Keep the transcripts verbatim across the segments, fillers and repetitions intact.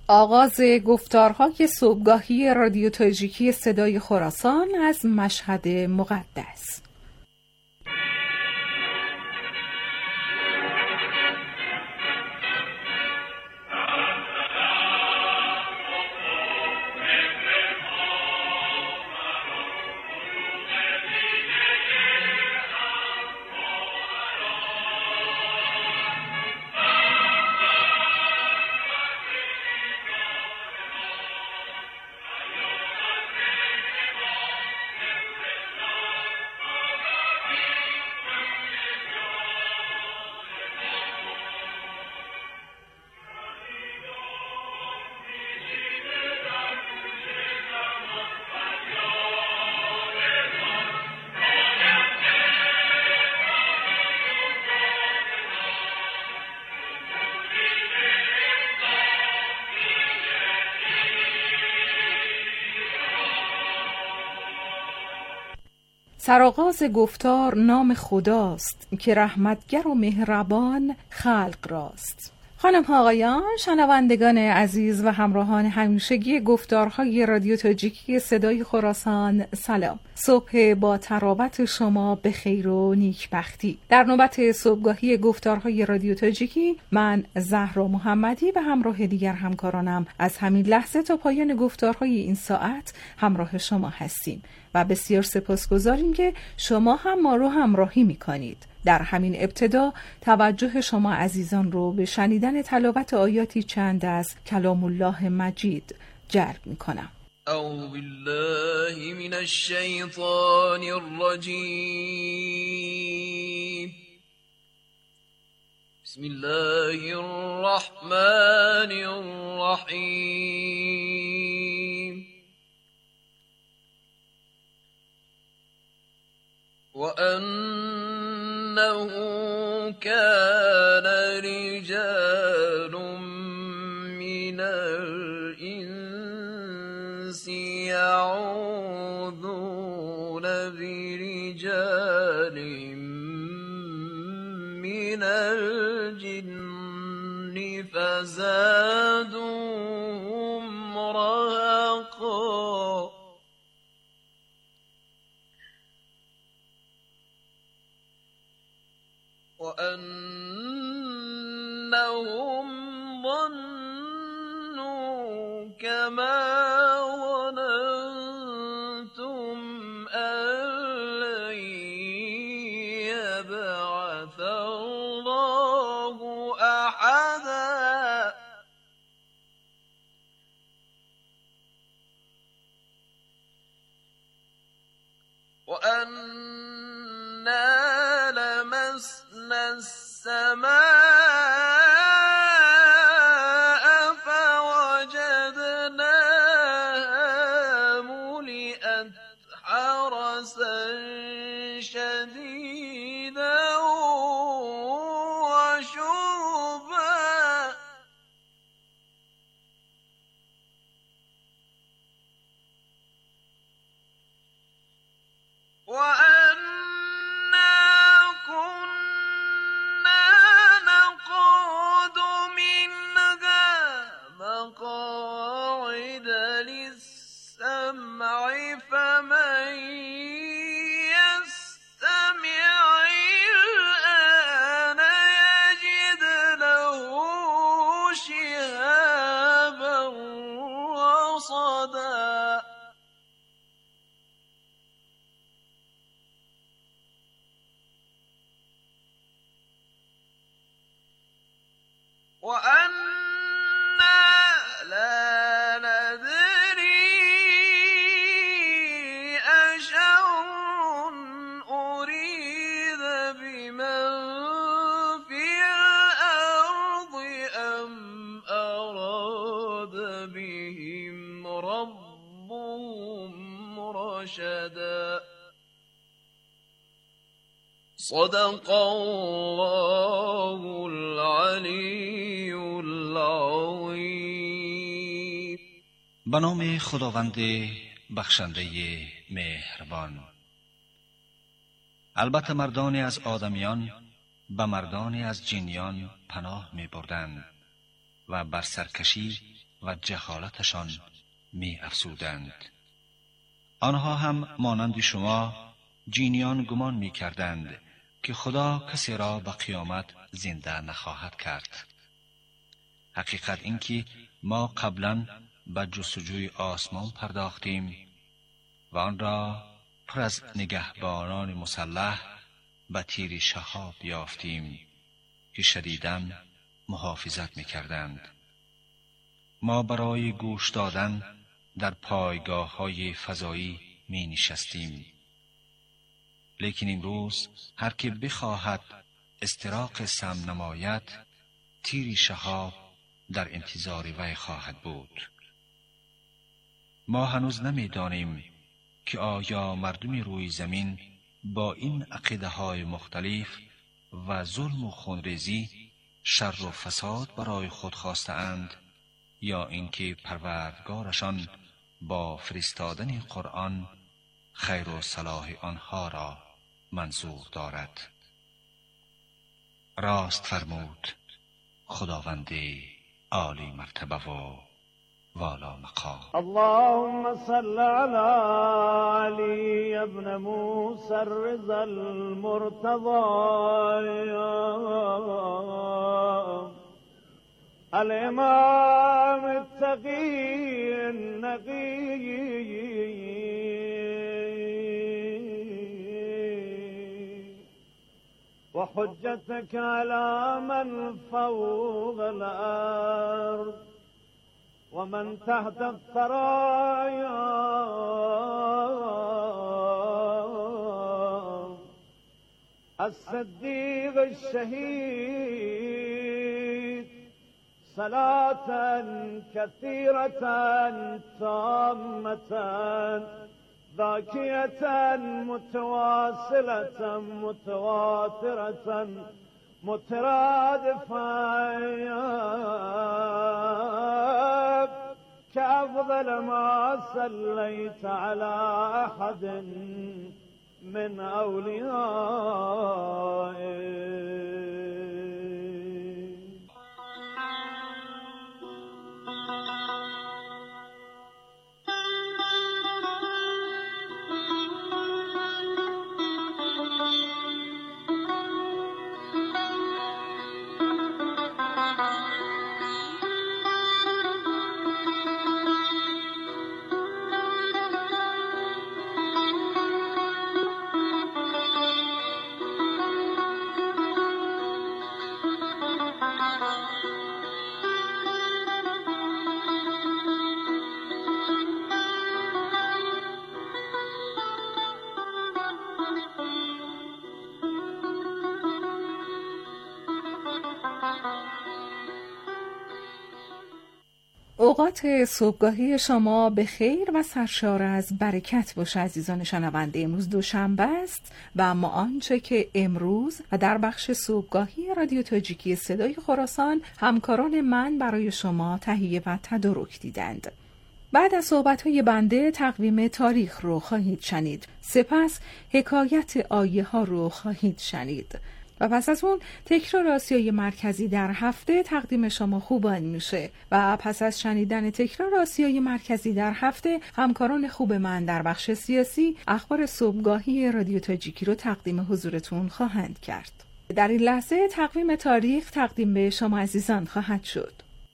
آغاز گفتارهای صبحگاهی رادیو تاجیکی صدای خراسان از مشهد مقدس. سرآغاز گفتار نام خداست که رحمتگر و مهربان خلق راست. خانم ها آقایان، شنوندگان عزیز و همراهان همیشگی گفتارهای رادیو تاجیکی صدای خراسان، سلام. صبح با تراوت شما به خیر و نیکبختی. در نوبت صبحگاهی گفتارهای رادیو تاجیکی من زهرا محمدی و همراه دیگر همکارانم از همین لحظه تا پایان گفتارهای این ساعت همراه شما هستیم و بسیار سپاسگزاریم که شما هم ما رو همراهی می‌کنید. در همین ابتدا توجه شما عزیزان رو به شنیدن تلاوت آیاتی چند از کلام الله مجید جلب می‌کنم. اعوذ بالله من الشیطان الرجیم. بسم الله الرحمن الرحیم. وأنه كان رجال من الإنس يعوذون برجال من الجن فزادوهم رهقا. وأنهم ظنوا كما ظننتم أن لن يبعث الله أحدا. وأنا لمسنا السماء فوجدناها ملئت حرسا شديدا وشهبا. وأنا كنا نقعد منها مقاعد للسمع فمن يستمع الآن يجد له شهابا رصدا. وأنا لا ندري أشر أريد بمن في الأرض أم أراد بهم ربهم رشدا. صدق الله العلی العظیم. به نام خداوند بخشنده مهربان. البته مردانی از آدمیان به مردانی از جنیان پناه می بردند و بر سرکشی و جهالتشان می افزودند. آنها هم مانند شما جینیان گمان می کردند که خدا کسی را به قیامت زنده نخواهد کرد. حقیقت این که ما قبلا به جستجوی آسمان پرداختیم و آن را پر از نگهبانان مسلح به تیر شهاب یافتیم که شدیداً محافظت می کردند. ما برای گوش دادن در پایگاه های فضایی می نشستیم. لیکن امروز هر که بخواهد استراق سم نماید، تیر شهاب در انتظار وی خواهد بود. ما هنوز نمی دانیم که آیا مردم روی زمین با این عقیده های مختلف و ظلم و خونریزی شر و فساد برای خود خواسته اند یا اینکه پروردگارشان با فرستادن قرآن خیر و صلاح آنها را منظور دارد. راست فرمود خداوند عالی مرتبه و والا مقام. اللهم صل على علي ابن موسى الرضا المرتضى الامام التقي النقي وحجتك على من فوق الارض ومن تحت الثرايا الصديق الشهيد صلاة كثيرة تامة ذاكية متواصلة متواترة مترادفة كأفضل ما صليت على أحد من أوليائك. اوقات صبحگاهی شما به خیر و سرشار از برکت باشه عزیزان شنونده. امروز دوشنبه است و اما آنچه که امروز و در بخش صبحگاهی رادیو تاجیکی صدای خراسان همکاران من برای شما تهیه و تدارک دیدند. بعد از صحبت‌های بنده تقویم تاریخ رو خواهید شنید، سپس حکایت آیه ها رو خواهید شنید و پس از اون تکرار آسیای مرکزی در هفته تقدیم شما خوبان میشه و پس از شنیدن تکرار آسیای مرکزی در هفته همکاران خوب من در بخش سیاسی اخبار صبحگاهی رادیو تاجیکی رو تقدیم حضورتون خواهند کرد. در این لحظه تقویم تاریخ تقدیم به شما عزیزان خواهد شد.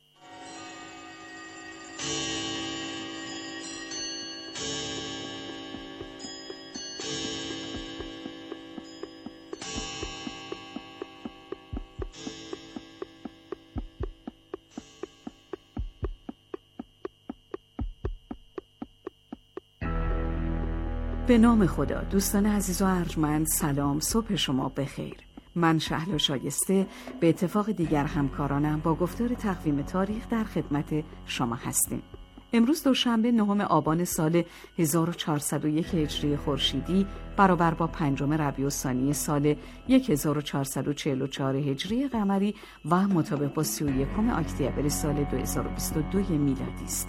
به نام خدا. دوستان عزیز و ارجمند، سلام، صبح شما بخیر. من شهلا شایسته به اتفاق دیگر همکارانم با گفتار تقویم تاریخ در خدمت شما هستیم. امروز دوشنبه نهم آبان سال هزار و چهارصد و یک هجری خورشیدی برابر با پنجم ربیع الثانی سال هزار و چهارصد و چهل و چهار هجری قمری و مطابق با سی و یکم اکتبر سال دو هزار و بیست و دو میلادی است.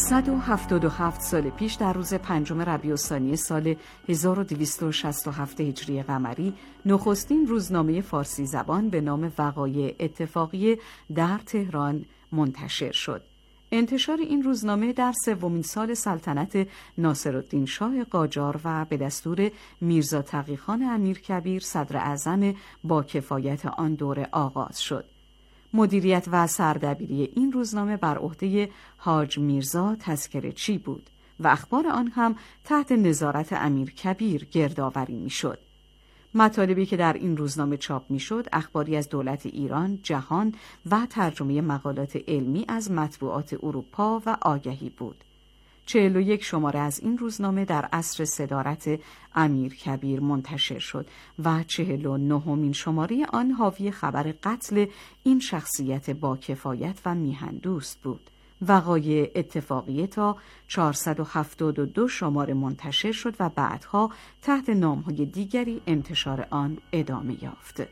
صد و هفتاد و هفت سال پیش در روز پنجم ربیع الثانی سال هزار و دویست و شصت و هفت هجری قمری نخستین روزنامه فارسی زبان به نام وقایع اتفاقیه در تهران منتشر شد. انتشار این روزنامه در سومین سال سلطنت ناصرالدین شاه قاجار و به دستور میرزا تقی‌خان امیرکبیر صدر اعظم با کفایت آن دوره آغاز شد. مدیریت و سردبیری این روزنامه بر عهده حاج میرزا تذکره‌چی بود و اخبار آن هم تحت نظارت امیرکبیر گردآوری می‌شد. مطالبی که در این روزنامه چاپ می‌شد اخباری از دولت ایران، جهان و ترجمه مقالات علمی از مطبوعات اروپا و آگهی بود. چهل و یک شماره از این روزنامه در عصر صدارت امیرکبیر منتشر شد و چهل و نهمین شماره آن حاوی خبر قتل این شخصیت با کفایت و میهندوست بود. وقایع اتفاقیه تا چهارصد و هفتاد و دو شماره منتشر شد و بعدها تحت نام‌های دیگری انتشار آن ادامه یافت.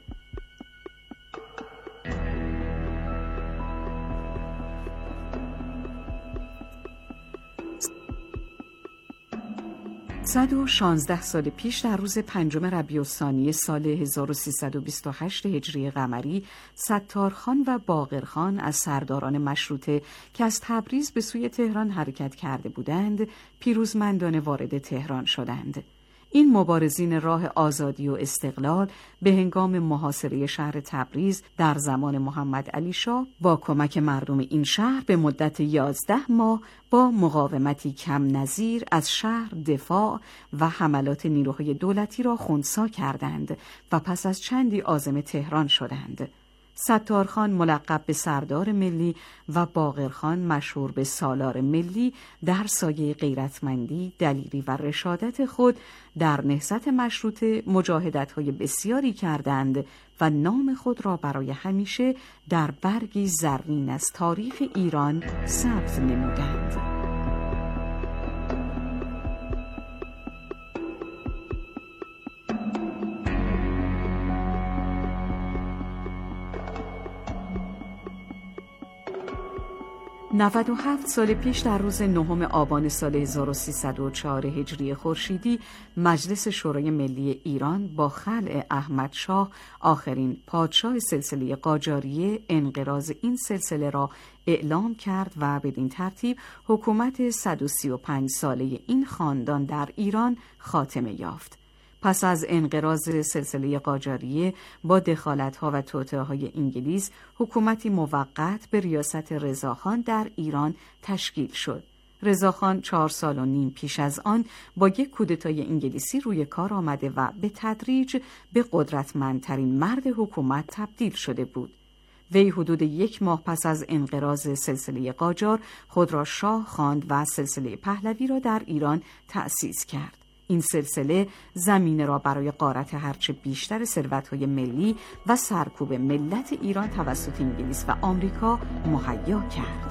صد و شانزده سال پیش در روز پنجم ربیع الثانی سال هزار و سیصد و بیست و هشت هجری قمری ستارخان و باقرخان از سرداران مشروطه که از تبریز به سوی تهران حرکت کرده بودند پیروزمندانه وارد تهران شدند. این مبارزین راه آزادی و استقلال به هنگام محاصره شهر تبریز در زمان محمد علی شاه با کمک مردم این شهر به مدت یازده ماه با مقاومتی کم نظیر از شهر دفاع و حملات نیروهای دولتی را خنثی کردند و پس از چندی عازم تهران شدند. ستارخان ملقب به سردار ملی و باقرخان مشهور به سالار ملی در سایه غیرتمندی، دلیری و رشادت خود در نهضت مشروطه مجاهدت‌های بسیاری کردند و نام خود را برای همیشه در برگی زرین از تاریخ ایران ثبت نمودند. نود و هفت سال پیش در روز نهم آبان سال هزار و سیصد و چهار هجری خورشیدی مجلس شورای ملی ایران با خلع احمد شاه آخرین پادشاه سلسله قاجاریه انقراض این سلسله را اعلام کرد و بدین ترتیب حکومت صد و سی و پنج ساله این خاندان در ایران خاتمه یافت. پس از انقراض سلسله قاجاریه با دخالت‌ها و توطئه‌های انگلیس حکومتی موقت به ریاست رضاخان در ایران تشکیل شد. رضاخان چهار سال و نیم پیش از آن با یک کودتای انگلیسی روی کار آمده و به تدریج به قدرتمندترین مرد حکومت تبدیل شده بود. وی حدود یک ماه پس از انقراض سلسله قاجار خود را شاه خواند و سلسله پهلوی را در ایران تأسیس کرد. این سلسله زمینه را برای غارت هرچه بیشتر ثروت‌های ملی و سرکوب ملت ایران توسط انگلیس و آمریکا مهیا کرد.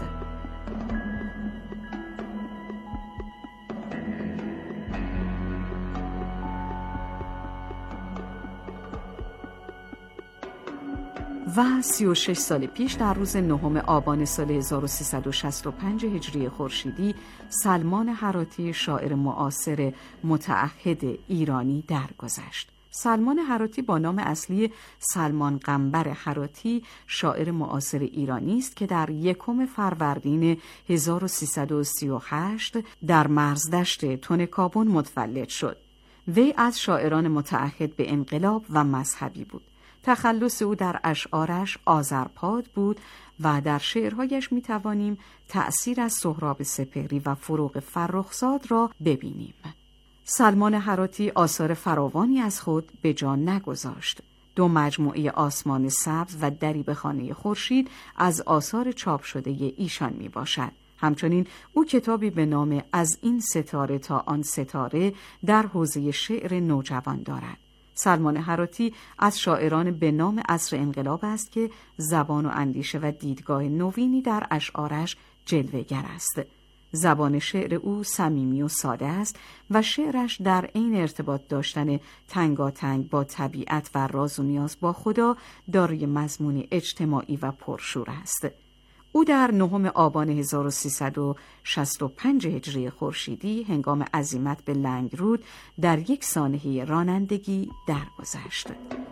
و سی و شش سال پیش در روز نهم آبان سال هزار و سیصد و شصت و پنج هجری خورشیدی سلمان هراتی شاعر معاصر متعهد ایرانی درگذشت. سلمان هراتی با نام اصلی سلمان قنبر هراتی شاعر معاصر ایرانی است که در یکم فروردین هزار و سیصد و سی و هشت در مرزدشت تونکابون متولد شد. وی از شاعران متعهد به انقلاب و مذهبی بود. تخلص او در اشعارش آذرپاد بود و در شعرهایش می توانیم تأثیر از سهراب سپهری و فروغ فرخزاد را ببینیم. سلمان هراتی آثار فراوانی از خود به جا نگذاشت. دو مجموعه آسمان سبز و دری به خانه خورشید از آثار چاپ شده ایشان می باشد. همچنین او کتابی به نام از این ستاره تا آن ستاره در حوزه شعر نوجوان دارد. سلمان هراتی از شاعران به نام عصر انقلاب است که زبان و اندیشه و دیدگاه نوینی در اشعارش جلوه‌گر است. زبان شعر او صمیمی و ساده است و شعرش در عین ارتباط داشتن تنگاتنگ با طبیعت و راز و نیاز با خدا دارای مضمون اجتماعی و پرشور است. او در نهم آبان هزار و سیصد و شصت و پنج هجری خورشیدی هنگام عزیمت به لنگرود در یک سانحه رانندگی درگذشت.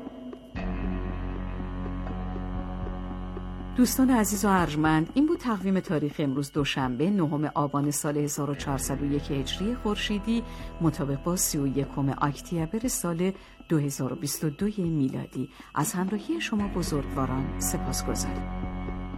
دوستان عزیز و ارجمند، این بود تقویم تاریخ امروز دوشنبه نهم آبان سال هزار و چهارصد و یک هجری خورشیدی مطابق با سی و یکم اکتبر سال دو هزار و بیست و دو میلادی. از همراهی شما بزرگواران سپاسگزارم.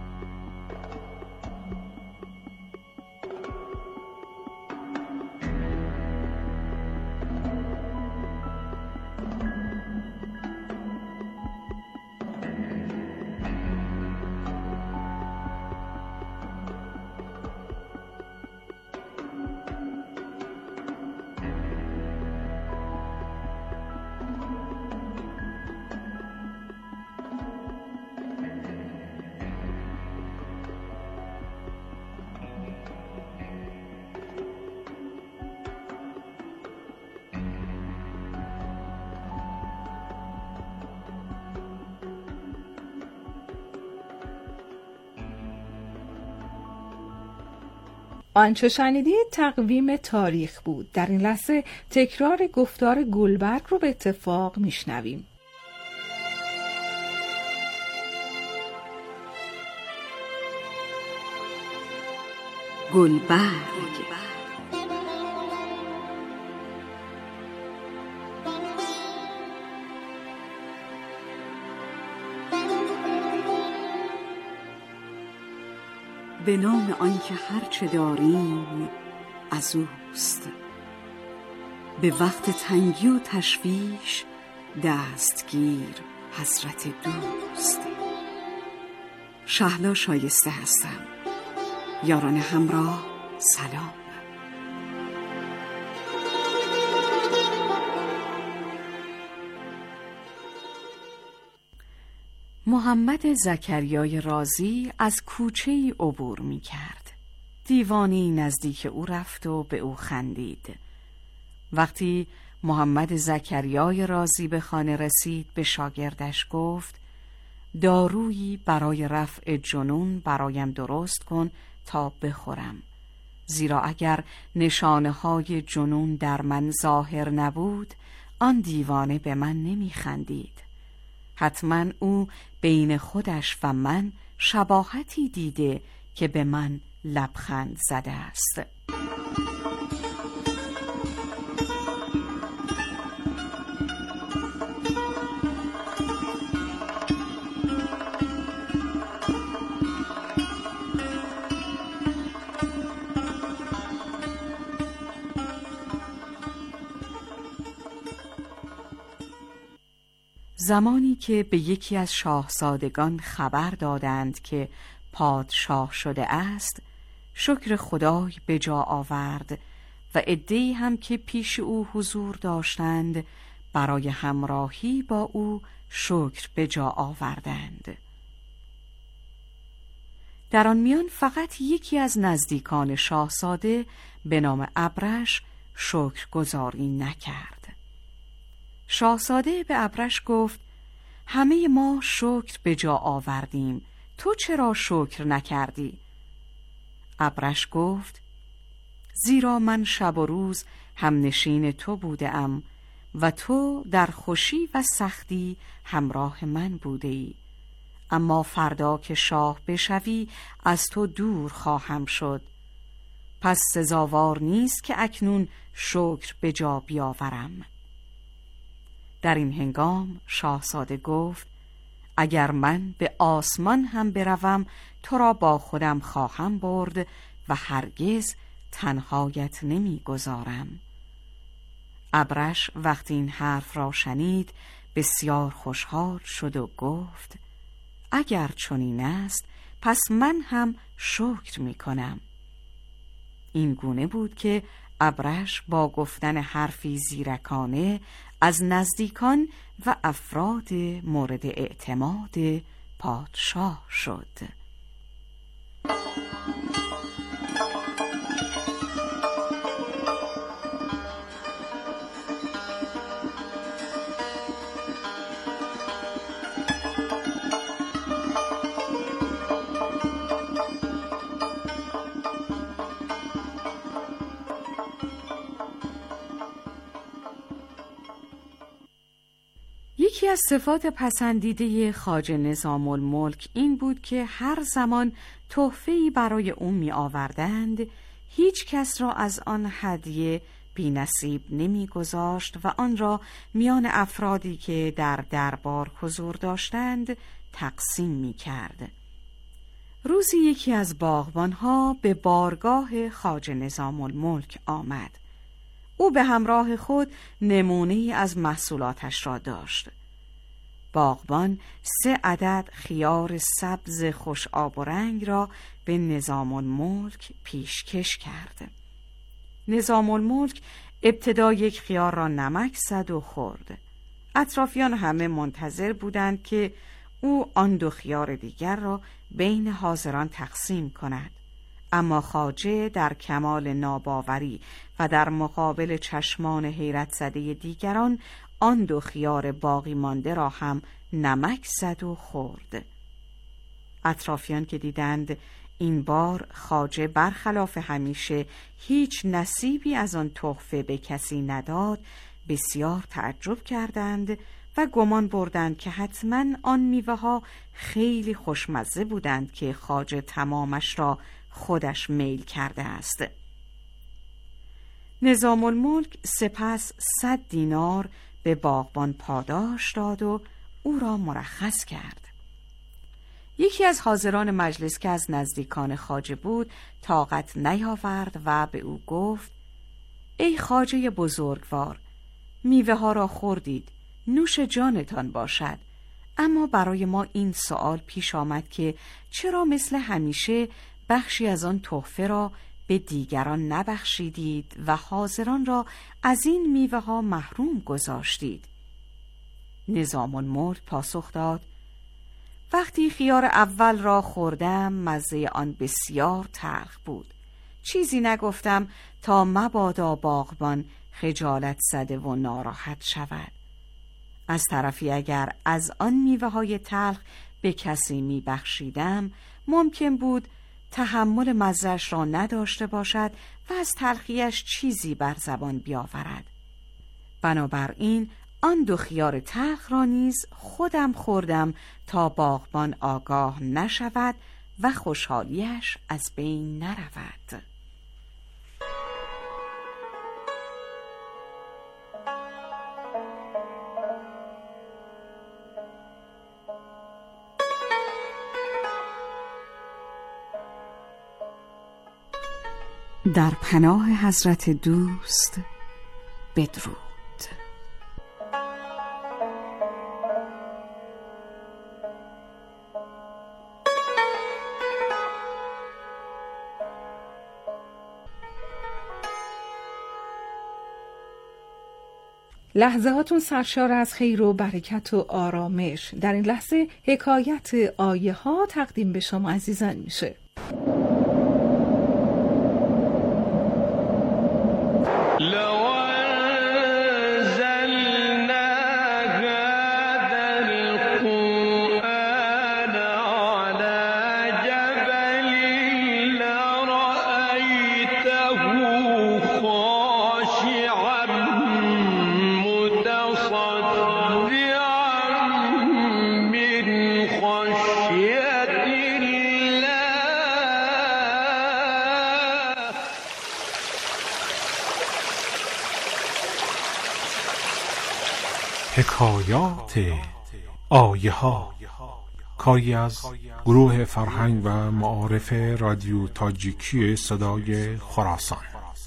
آنچه شنیدید تقویم تاریخ بود. در این لحظه تکرار گفتار گلبرگ رو به اتفاق میشنویم. گلبرگ به نام آنکه هرچه داریم از اوست، به وقت تنگی و تشویش دستگیر حضرت دوست. شهلا شایسته هستم. یاران همراه سلام. محمد زکریای رازی از کوچه‌ای عبور می کرد. دیوانی نزدیک او رفت و به او خندید. وقتی محمد زکریای رازی به خانه رسید به شاگردش گفت دارویی برای رفع جنون برایم درست کن تا بخورم، زیرا اگر نشانه های جنون در من ظاهر نبود آن دیوانه به من نمی خندید. حتما او بین خودش و من شباهتی دیده که به من لبخند زده است. زمانی که به یکی از شاهزادگان خبر دادند که پادشاه شده است، شکر خدای به جا آورد و عده‌ای هم که پیش او حضور داشتند برای همراهی با او شکر به جا آوردند. در آن میان فقط یکی از نزدیکان شاهزاده به نام ابرش شکرگزاری نکرد. شاهزاده به ابرش گفت همه ما شکر به جا آوردیم، تو چرا شکر نکردی؟ ابرش گفت زیرا من شب و روز همنشین تو بودم و تو در خوشی و سختی همراه من بوده ای، اما فردا که شاه بشوی از تو دور خواهم شد، پس سزاوار نیست که اکنون شکر به جا بیاورم. در این هنگام شاهزاده گفت اگر من به آسمان هم بروم تو را با خودم خواهم برد و هرگز تنهایت نمی گذارم. ابرش وقتی این حرف را شنید بسیار خوشحال شد و گفت اگر چنین است پس من هم شکر می کنم. این گونه بود که ابرش با گفتن حرفی زیرکانه از نزدیکان و افراد مورد اعتماد پادشاه شد. یکی از صفات پسندیده خواجه نظام الملک این بود که هر زمان تحفه‌ای برای او می آوردند هیچ کس را از آن هدیه بی نصیب نمی گذاشت و آن را میان افرادی که در دربار حضور داشتند تقسیم می کرد. روزی یکی از باغبانها به بارگاه خواجه نظام الملک آمد. او به همراه خود نمونه‌ای از محصولاتش را داشت. باغبان سه عدد خیار سبز خوش آب و رنگ را به نظام الملک پیشکش کرد. نظام الملک ابتدا یک خیار را نمک زد و خورد. اطرافیان همه منتظر بودند که او آن دو خیار دیگر را بین حاضران تقسیم کند، اما خواجه در کمال ناباوری و در مقابل چشمان حیرت زده دیگران آن دو خیار باقی مانده را هم نمک زد و خورد. اطرافیان که دیدند این بار خواجه برخلاف همیشه هیچ نصیبی از آن تحفه به کسی نداد، بسیار تعجب کردند و گمان بردند که حتما آن میوه ها خیلی خوشمزه بودند که خواجه تمامش را خودش میل کرده است. نظام الملک سپس صد دینار به باغبان پاداش داد و او را مرخص کرد. یکی از حاضران مجلس که از نزدیکان خواجه بود طاقت نیاورد و به او گفت: ای خواجه بزرگوار، میوه ها را خوردید، نوش جانتان باشد، اما برای ما این سوال پیش آمد که چرا مثل همیشه بخشی از آن تحفه را به دیگران نبخشیدید و حاضران را از این میوه ها محروم گذاشتید؟ نظام الملک پاسخ داد: وقتی خیار اول را خوردم مزه آن بسیار تلخ بود. چیزی نگفتم تا مبادا باغبان خجالت زده و ناراحت شود. از طرفی اگر از آن میوه های تلخ به کسی می بخشیدم ممکن بود تحمل مزه‌اش را نداشته باشد و از تلخیش چیزی بر زبان بیاورد. بنابراین آن دو خیار تلخ را نیز خودم خوردم تا باغبان آگاه نشود و خوشحالیش از بین نرود. در پناه حضرت دوست بدرود. لحظه هاتون سرشار از خیر و برکت و آرامش. در این لحظه حکایت آیه ها تقدیم به شما عزیزان میشه. حکایات آیه ها، کاری از گروه فرهنگ و معارف رادیو تاجیکی صدای خراسان.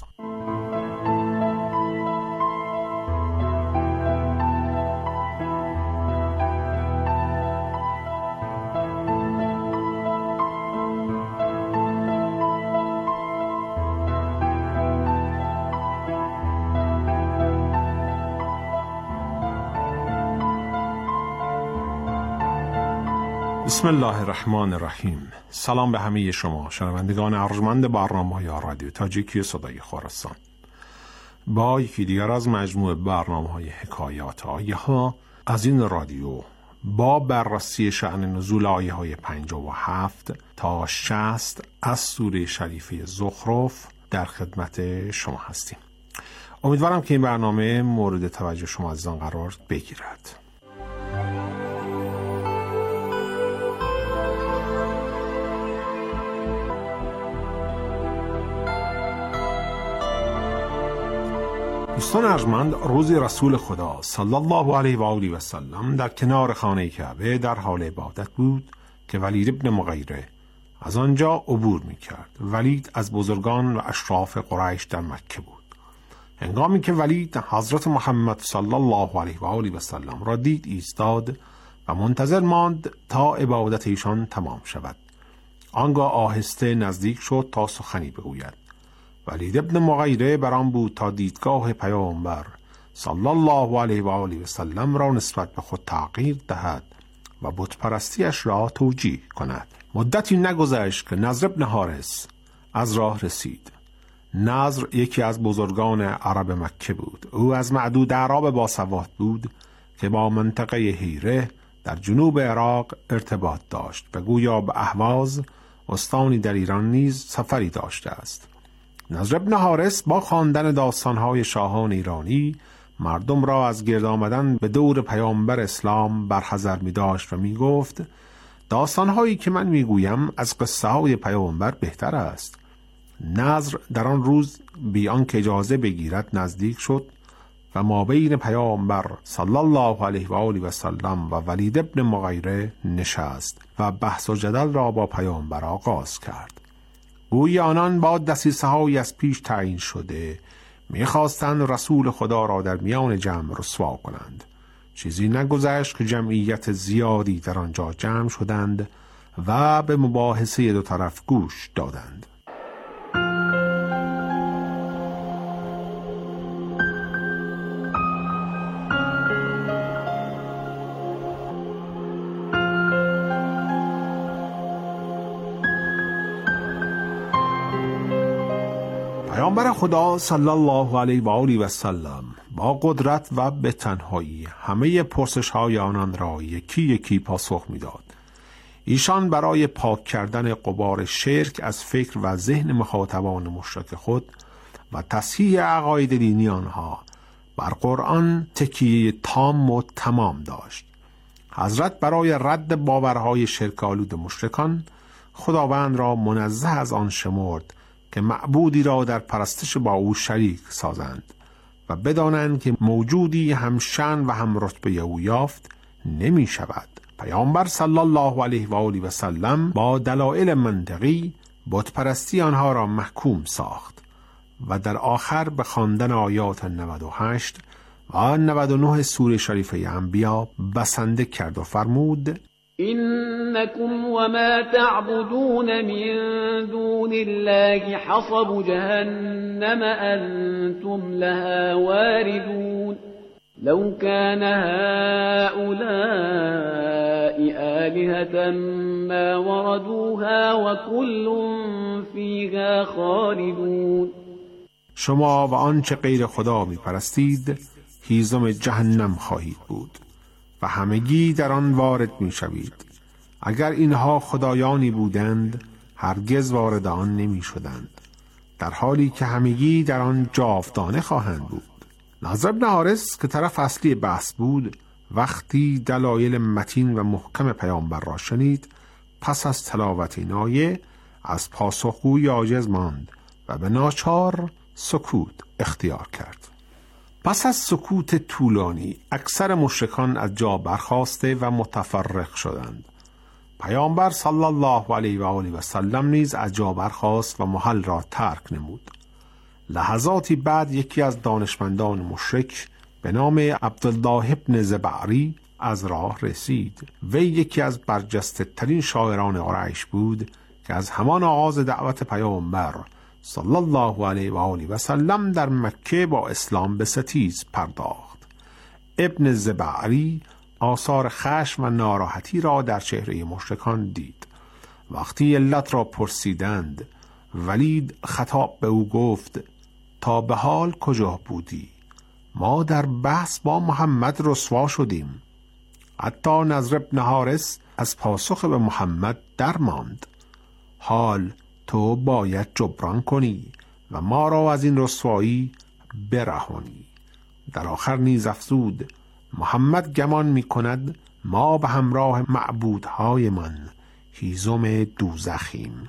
بسم الله الرحمن الرحیم. سلام به همه شما شنوندگان ارجمند برنامه‌های رادیو تاجیکی صدای خراسان. با یکی دیگر از مجموعه برنامه‌های حکایات آیه ها از این رادیو با بررسی شأن نزول آیه های پنجاه و هفت تا شصت از سوره شریفه زخرف در خدمت شما هستیم. امیدوارم که این برنامه مورد توجه شما عزیزان قرار بگیرد. دوستان ارجمند، روزی رسول خدا صلی الله علیه و آله و سلم در کنار خانه کعبه در حال عبادت بود که ولید ابن مغیره از آنجا عبور می کرد. ولید از بزرگان و اشراف قریش در مکه بود. هنگامی که ولید حضرت محمد صلی الله علیه و آله و سلم را دید، ایستاد و منتظر ماند تا عبادت ایشان تمام شود. آنگاه آهسته نزدیک شد تا سخنی بگوید. ولید ابن مغیره بران بود تا دیدگاه پیامبر صلی الله علیه و آله و سلم را نسبت به خود تغییر دهد و بت پرستیش را توجیه کند. مدتی نگذشت که نضر ابن حارث از راه رسید. نضر یکی از بزرگان عرب مکه بود. او از معدود اعراب باسواد بود که با منطقه حیره در جنوب عراق ارتباط داشت و گویا به اهواز، استانی در ایران نیز سفری داشته است. نضر ابن حارث با خواندن داستان‌های شاهان ایرانی مردم را از گرد آمدن به دور پیامبر اسلام برحذر می داشت و می گفت داستان‌هایی که من می گویم از قصه های پیامبر بهتر است. نضر در آن روز بی آنکه اجازه بگیرد نزدیک شد و مابین پیامبر صلی الله علیه و آله و سلم و ولید ابن مغیره نشست و بحث و جدل را با پیامبر آغاز کرد. گویی آنان با دسیسه های از پیش تعیین شده میخواستند رسول خدا را در میان جمع رسوا کنند. چیزی نگذشت که جمعیت زیادی در آنجا جمع شدند و به مباحثه دو طرف گوش دادند. پیامبر خدا صلی الله علیه و آله و سلم با قدرت و به تنهایی همه پرسش های آنان را یکی یکی پاسخ میداد. ایشان برای پاک کردن غبار شرک از فکر و ذهن مخاطبان مشرک خود و تصحیح عقاید دینی آنها بر قرآن تکیه تام و تمام داشت. حضرت برای رد باورهای شرک آلود مشرکان خداوند را منزه از آن شمرد که معبودی را در پرستش با او شریک سازند و بدانند که موجودی هم شأن و هم رتبه او یافت نمی شود. پیامبر صلی الله علیه و آله و سلم با دلایل منطقی بت پرستی آنها را محکوم ساخت و در آخر به خواندن آیات نود و هشت و نود و نه سوره شریفه انبیا بسنده کرد و فرمود: إنكم وما تعبدون من دون الله حصب جهنم أنتم لها واردون لو كان هؤلاء آلهة ما وردوها وكل فيها خالدون. شما و آنچه غیر خدا می پرستید هیزم جهنم خواهید بود و همگی در آن وارد می شوید. اگر اینها خدایانی بودند هرگز وارد آن نمی شدند، در حالی که همگی در آن جاودانه خواهند بود. نضر ابن حارث که طرف اصلی بحث بود وقتی دلایل متین و محکم پیامبر را شنید، پس از تلاوت این آیه از پاسخگویی عاجز ماند و به ناچار سکوت اختیار کرد. پس از سکوت طولانی اکثر مشرکان از جا برخاسته و متفرق شدند. پیامبر صلی الله علیه و آله و سلم نیز از جا برخاست و محل را ترک نمود. لحظاتی بعد یکی از دانشمندان مشرک به نام عبدالله ابن زبعری از راه رسید. وی یکی از برجسته ترین شاعران قریش بود که از همان آغاز دعوت پیامبر صلی الله علیه و آله و سلم در مکه با اسلام به ستیز پرداخت. ابن زبعری آثار خشم و ناراحتی را در چهره مشرکان دید. وقتی علت را پرسیدند، ولید خطاب به او گفت: تا به حال کجا بودی؟ ما در بحث با محمد رسوا شدیم. حتی نضر ابن حارث از پاسخ به محمد در ماند. حال تو باید جبران کنی و ما را از این رسوایی برهانی. در آخر نیز افزود: محمد گمان می کند ما به همراه معبودهای من هیزم دوزخیم.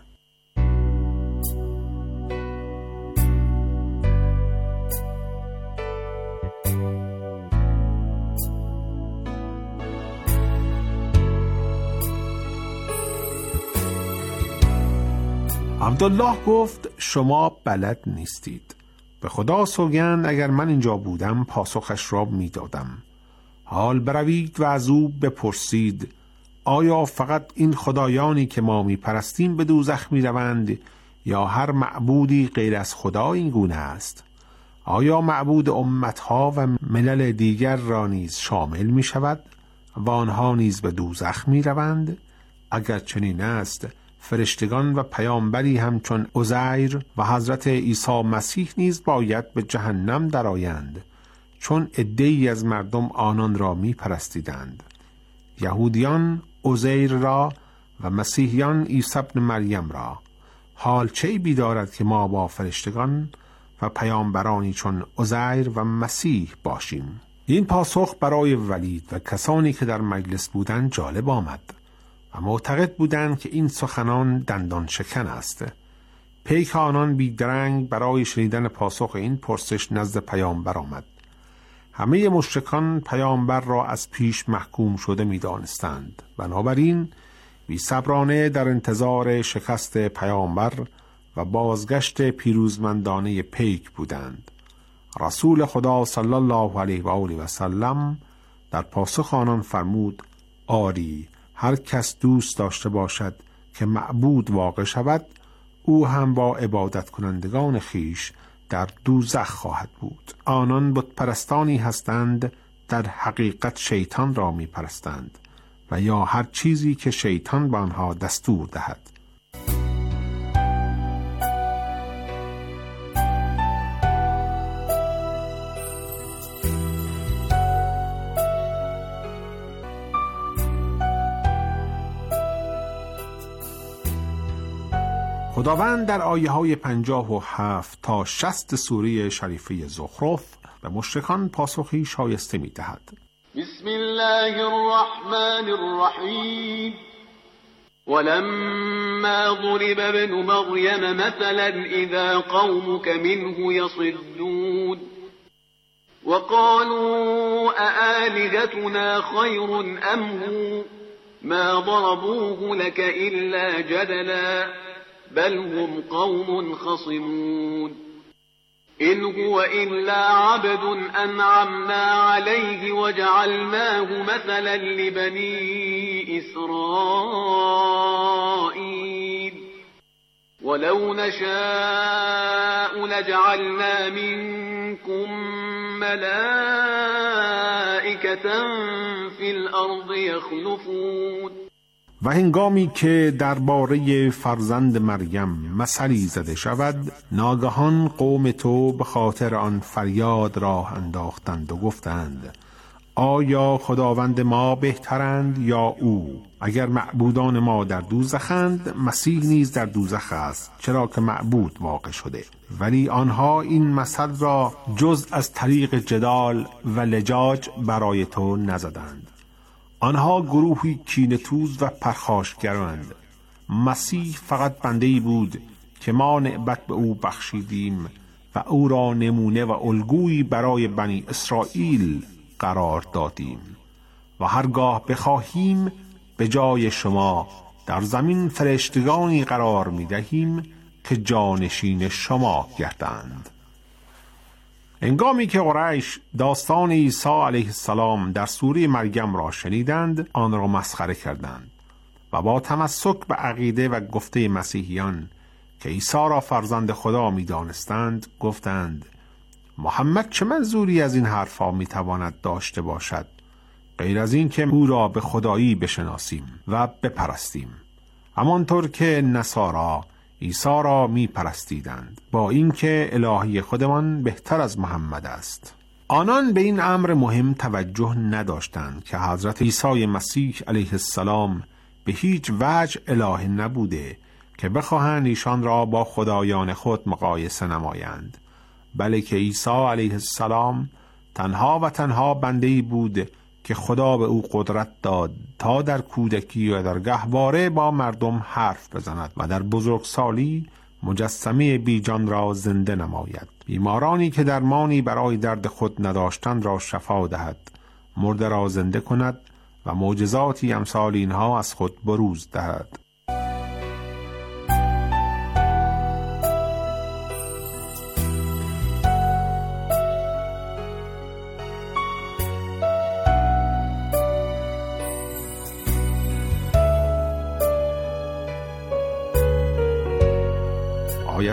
عبدالله گفت شما بلد نیستید. به خدا سوگند اگر من اینجا بودم پاسخش را می دادم. حال بروید و از او بپرسید آیا فقط این خدایانی که ما می پرستیم به دوزخ می روند یا هر معبودی غیر از خدا این گونه است؟ آیا معبود امتها و ملل دیگر را نیز شامل می شود و آنها نیز به دوزخ می روند؟ اگر چنین است فرشتگان و پیامبری همچون عزیر و حضرت عیسی مسیح نیز باید به جهنم درآیند، چون عده‌ای از مردم آنان را می پرستیدند. یهودیان عزیر را و مسیحیان عیسی ابن مریم را. حال چه بیدارد که ما با فرشتگان و پیامبرانی چون عزیر و مسیح باشیم؟ این پاسخ برای ولید و کسانی که در مجلس بودند جالب آمد و معتقد بودند که این سخنان دندان شکن است. پیک آنان بیدرنگ برای شنیدن پاسخ این پرسش نزد پیامبر آمد. همه مشرکان پیامبر را از پیش محکوم شده می دانستند. بنابراین بی صبرانه در انتظار شکست پیامبر و بازگشت پیروزمندانه پیک بودند. رسول خدا صلی الله علیه و آله و سلم در پاسخ آنان فرمود آری، هر کس دوست داشته باشد که معبود واقع شود، او هم با عبادت کنندگان خیش در دوزخ خواهد بود. آنان بت پرستانی هستند در حقیقت شیطان را می پرستند و یا هر چیزی که شیطان به آنها دستور دهد. خداوند در آیه های پنجاه و هفت تا شصت سوره شریفه زخرف به مشرکان پاسخی شایسته می دهد. بسم الله الرحمن الرحیم ولما ضرب ابن مریم مثلا اذا قومك منه يصدون وقالوا أآلهتنا خير أم هو ما ضربوه لك إلا جدلا بل هم قوم خصمون إن هو إلا عبد أنعمنا عليه وجعلناه مثلا لبني إسرائيل ولو نشاء لجعلنا منكم ملائكة في الأرض يخلفون. و هنگامی که درباره فرزند مریم مثلی زده شود، ناگهان قوم تو به خاطر آن فریاد راه انداختند و گفتند آیا خداوند ما بهترند یا او؟ اگر معبودان ما در دوزخند، مسیح نیز در دوزخ است، چرا که معبود واقع شده. ولی آنها این مثل را جز از طریق جدال و لجاج برای تو نزدند. آنها گروهی کینه‌توز و پرخاشگرند. مسیح فقط بنده‌ای بود که ما نعمت به او بخشیدیم و او را نمونه و الگویی برای بنی اسرائیل قرار دادیم و هرگاه بخواهیم به جای شما در زمین فرشتگانی قرار می دهیم که جانشین شما گردند. هنگامی که قریش داستان عیسی علیه السلام در سوره مریم را شنیدند، آن را مسخره کردند و با تمسک به عقیده و گفته مسیحیان که عیسی را فرزند خدا می دانستند گفتند محمد چه منظوری از این حرفا می تواند داشته باشد غیر از این که او را به خدایی بشناسیم و بپرستیم، همانطور که نصارا عیسی را می پرستیدند، با اینکه الهی خودمان بهتر از محمد است. آنان به این امر مهم توجه نداشتند که حضرت عیسی مسیح علیه السلام به هیچ وجه اله نبوده که بخواهند ایشان را با خدایان خود مقایسه نمایند، بلکه عیسی علیه السلام تنها و تنها بنده‌ای بود که خدا به او قدرت داد تا در کودکی و در گهواره با مردم حرف بزند و در بزرگسالی مجسمه بیجان را زنده نماید، بیمارانی که درمانی برای درد خود نداشتند را شفا دهد، مرده را زنده کند و معجزاتی امثال اینها از خود بروز دهد.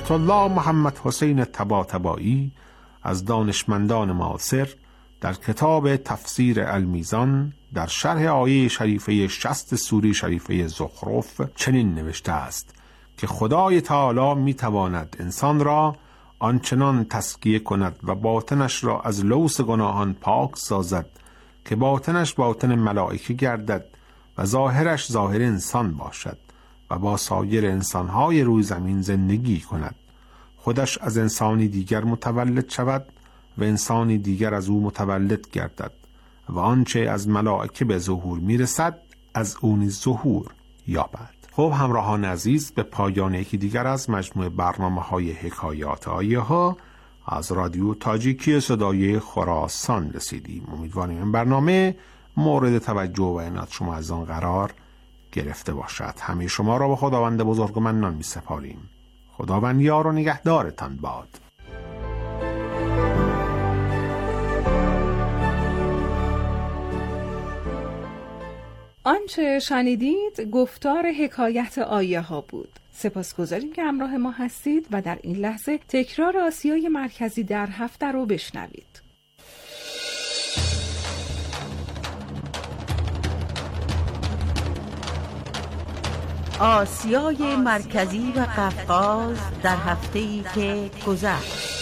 آیت الله محمد حسین طباطبایی از دانشمندان معاصر در کتاب تفسیر المیزان در شرح آیه شریفه شصت سوره شریفه زخرف چنین نوشته است که خدای تعالی می تواند انسان را آنچنان تزکیه کند و باطنش را از لوث گناهان پاک سازد که باطنش باطن ملائکه گردد و ظاهرش ظاهر انسان باشد و با سایر انسانهای روی زمین زندگی کند، خودش از انسانی دیگر متولد شود و انسانی دیگر از او متولد گردد و آنچه از ملائکه به ظهور میرسد از او نیز ظهور یابد. خب همراهان عزیز، به پایان یکی دیگر از مجموعه برنامه های حکایات آیه ها از رادیو تاجیکی صدای خراسان رسیدیم. امیدواریم این برنامه مورد توجه و عنایت شما از آن قرار گرفته باشد. همه شما را به خداوند بزرگ و منان می سپاریم. خداوند یار و نگهدارتان باد. آنچه شنیدید گفتار حکایت آیه ها بود. سپاسگزاریم که همراه ما هستید و در این لحظه تکرار آسیای مرکزی در هفته رو بشنوید. آسیای مرکزی و قفقاز در هفته‌ای که گذشت.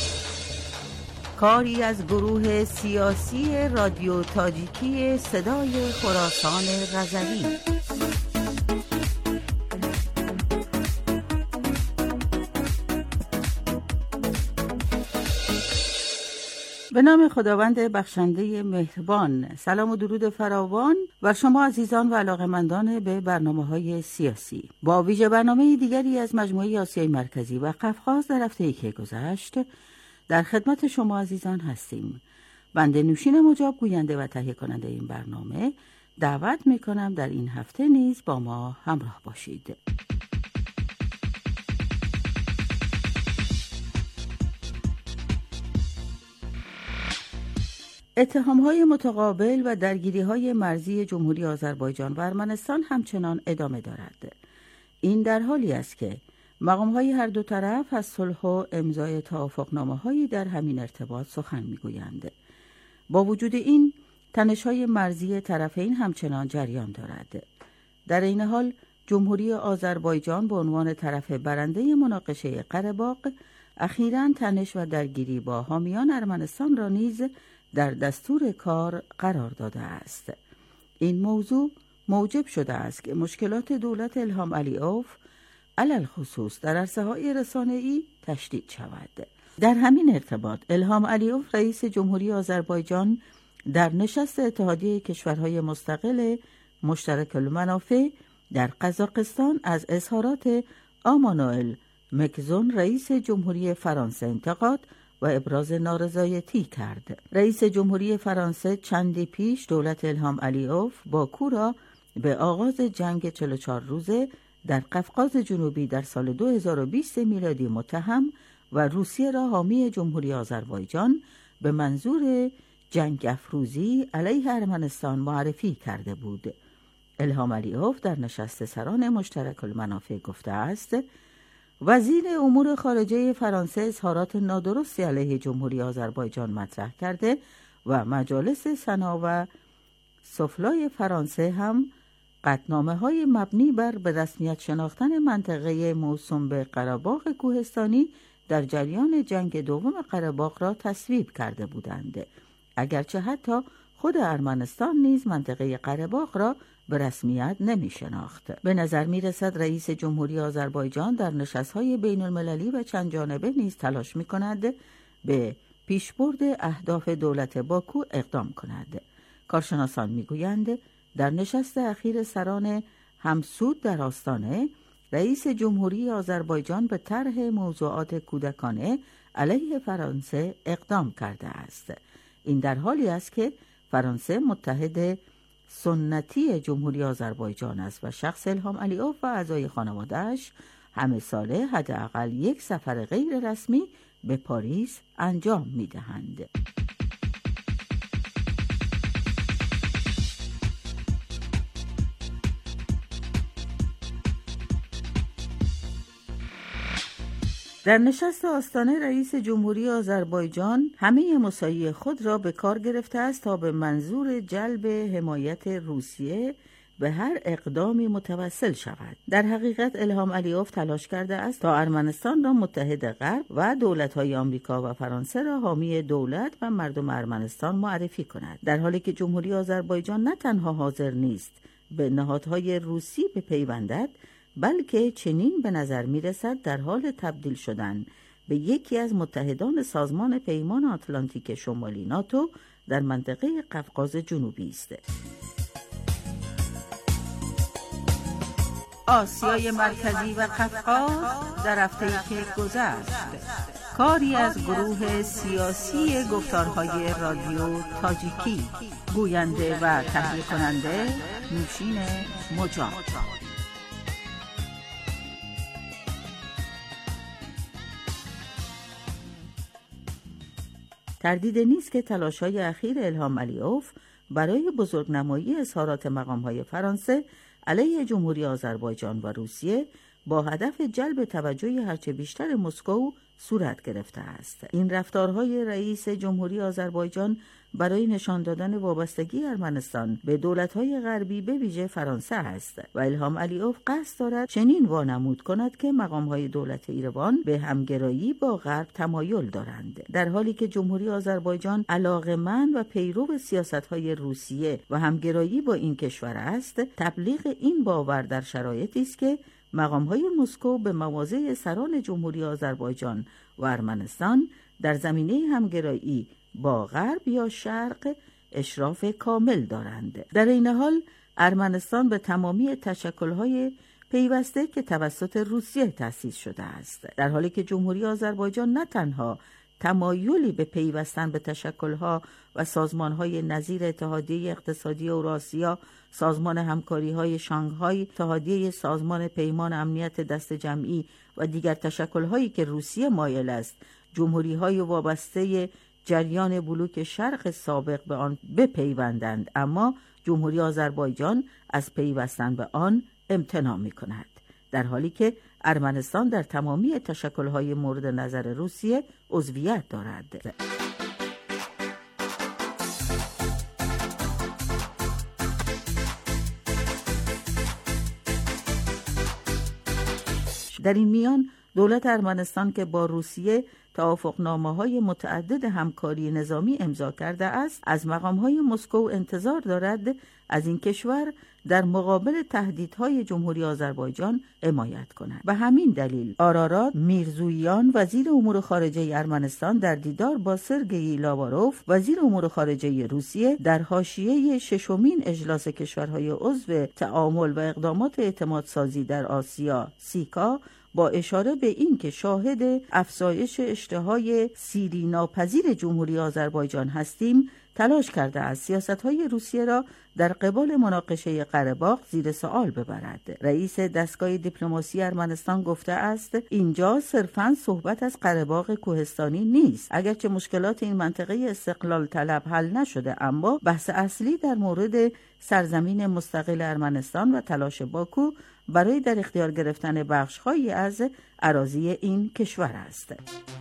کاری از گروه سیاسی رادیو تاجیکی صدای خراسان رضوی. به نام خداوند بخشنده مهربان. سلام و درود فراوان بر شما عزیزان و علاقه‌مندان به برنامه‌های سیاسی. با ویژه برنامه دیگری از مجموعه آسیای مرکزی و قفقاز در هفته‌ای که گذشت در خدمت شما عزیزان هستیم. بنده نوشین مجاب، گوینده و تهیه کننده این برنامه، دعوت می‌کنم در این هفته نیز با ما همراه باشید. اتهام‌های متقابل و درگیری‌های مرزی جمهوری آذربایجان و ارمنستان همچنان ادامه دارد. این در حالی است که مقام‌های هر دو طرف از صلح و امضای توافقنامه‌هایی در همین ارتباط سخن می‌گویند. با وجود این، تنش‌های مرزی طرفین همچنان جریان دارد. در این حال، جمهوری آذربایجان به عنوان طرف برنده مناقشه قره‌باغ اخیراً تنش و درگیری با حامیان ارمنستان را نیز در دستور کار قرار داده است. این موضوع موجب شده است که مشکلات دولت الهام علیوف علل خصوص در عرصه‌های رسانه‌ای تشدید شود. در همین ارتباط الهام علیوف رئیس جمهوری آذربایجان در نشست اتحادیه کشورهای مستقل مشترک المنافع در قزاقستان از اظهارات آمانوئل مکزون رئیس جمهوری فرانسه انتقاد و ابراز نارضایتی کرد. رئیس جمهوری فرانسه چندی پیش دولت الهام علیوف باکو را به آغاز جنگ چهل و چهار روزه در قفقاز جنوبی در سال دو هزار و بیست میلادی متهم و روسیه را حامی جمهوری آذربایجان به منظور جنگ افروزی علیه ارمنستان معرفی کرده بود. الهام علیوف در نشست سران مشترک المنافع گفته است وزیر امور خارجه فرانسه اظهارات نادرستی علیه جمهوری آذربایجان مطرح کرده و مجالس سنا و سفلای فرانسه هم قطعنامه‌های مبنی بر به رسمیت شناختن منطقه موسوم به قره‌باغ کوهستانی در جریان جنگ دوم قره‌باغ را تصویب کرده بودند، اگرچه حتی خود ارمنستان نیز منطقه قره‌باغ را به رسمیت نمی شناخت. به نظر می رسد رئیس جمهوری آذربایجان در نشست‌های بین المللی و چند جانبه نیز تلاش می کند به پیشبرد اهداف دولت باکو اقدام کند. کارشناسان می گویند در نشست اخیر سران همسود در آستانه، رئیس جمهوری آذربایجان به طرح موضوعات کودکانه علیه فرانسه اقدام کرده است. این در حالی است که فرانسه متحد سنتی جمهوری آذربایجان است و شخص الهام علیوف و اعضای خانواده‌اش همه ساله حداقل یک سفر غیر رسمی به پاریس انجام می‌دهند. در نشست آستانه رئیس جمهوری آذربایجان همه مساعی خود را به کار گرفته است تا به منظور جلب حمایت روسیه به هر اقدامی متوسل شود. در حقیقت الهام علیوف تلاش کرده است تا ارمنستان را متحد غرب و دولت‌های آمریکا و فرانسه را حامی دولت و مردم ارمنستان معرفی کند، در حالی که جمهوری آذربایجان نه تنها حاضر نیست به نهادهای روسی بپیوندد، بلکه چنین به نظر می‌رسد در حال تبدیل شدن به یکی از متحدان سازمان پیمان آتلانتیک شمالی ناتو در منطقه قفقاز جنوبی است. آسیای مرکزی و قفقاز در هفته‌ای که گذشت، کاری از گروه سیاسی گفتارهای رادیو تاجیکی، گوینده و تهیه کننده نوشین مجاد. تردید نیست که تلاش‌های اخیر الهام علیوف برای بزرگنمایی اظهارات مقام‌های فرانسه علیه جمهوری آذربایجان و روسیه با هدف جلب توجه هرچه بیشتر مسکو صورت گرفته است. این رفتارهای رئیس جمهوری آذربایجان برای نشان دادن وابستگی ارمنستان به دولت‌های غربی به ویژه فرانسه است و الهام علیوف قصد دارد چنین وانمود کند که مقام‌های دولت ایروان به همگرایی با غرب تمایل دارند، در حالی که جمهوری آذربایجان علاقه‌مند و پیرو سیاست‌های روسیه و همگرایی با این کشور است. تبلیغ این باور در شرایطی است که مقام‌های مسکو به مواضع سران جمهوری آذربایجان و ارمنستان در زمینه همگرایی با غرب یا شرق اشراف کامل دارند. در این حال ارمنستان به تمامی تشکل‌های پیوسته که توسط روسیه تأسیس شده است، در حالی که جمهوری آذربایجان نه تنها تمایلی به پیوستن به تشکل‌ها و سازمان‌های نظیر اتحادیه اقتصادی اوراسیا، سازمان همکاری‌های شانگهای، اتحادیه سازمان پیمان امنیت دست جمعی و دیگر تشکل‌هایی که روسیه مایل است جمهوری‌های وابسته جریان بلوک شرق سابق به آن بپیوندند، اما جمهوری آذربایجان از پیوستن به آن امتناع می‌کند، در حالی که ارمنستان در تمامی تشکل‌های مورد نظر روسیه عضویت دارد. در این میان دولت ارمنستان که با روسیه توافقنامه‌های متعدد همکاری نظامی امضا کرده است، از مقام‌های مسکو انتظار دارد از این کشور در مقابل تهدیدهای جمهوری آذربایجان حمایت کند. به همین دلیل آرارات میرزویان وزیر امور خارجه ارمنستان در دیدار با سرگئی لاواروف وزیر امور خارجه روسیه در حاشیه ششمین اجلاس کشورهای عضو تعامل و اقدامات اعتمادسازی در آسیا سیکا با اشاره به این که شاهد افزایش اشتهای سیری ناپذیر جمهوری آذربایجان هستیم، تلاش کرده است سیاست‌های روسیه را در قبال مناقشه قره باغ زیر سوال ببرد. رئیس دستگاه دیپلماسی ارمنستان گفته است اینجا صرفاً صحبت از قره باغ کوهستانی نیست. اگرچه مشکلات این منطقه استقلال طلب حل نشده، اما بحث اصلی در مورد سرزمین مستقل ارمنستان و تلاش باکو برای در اختیار گرفتن بخش‌هایی از اراضی این کشور است.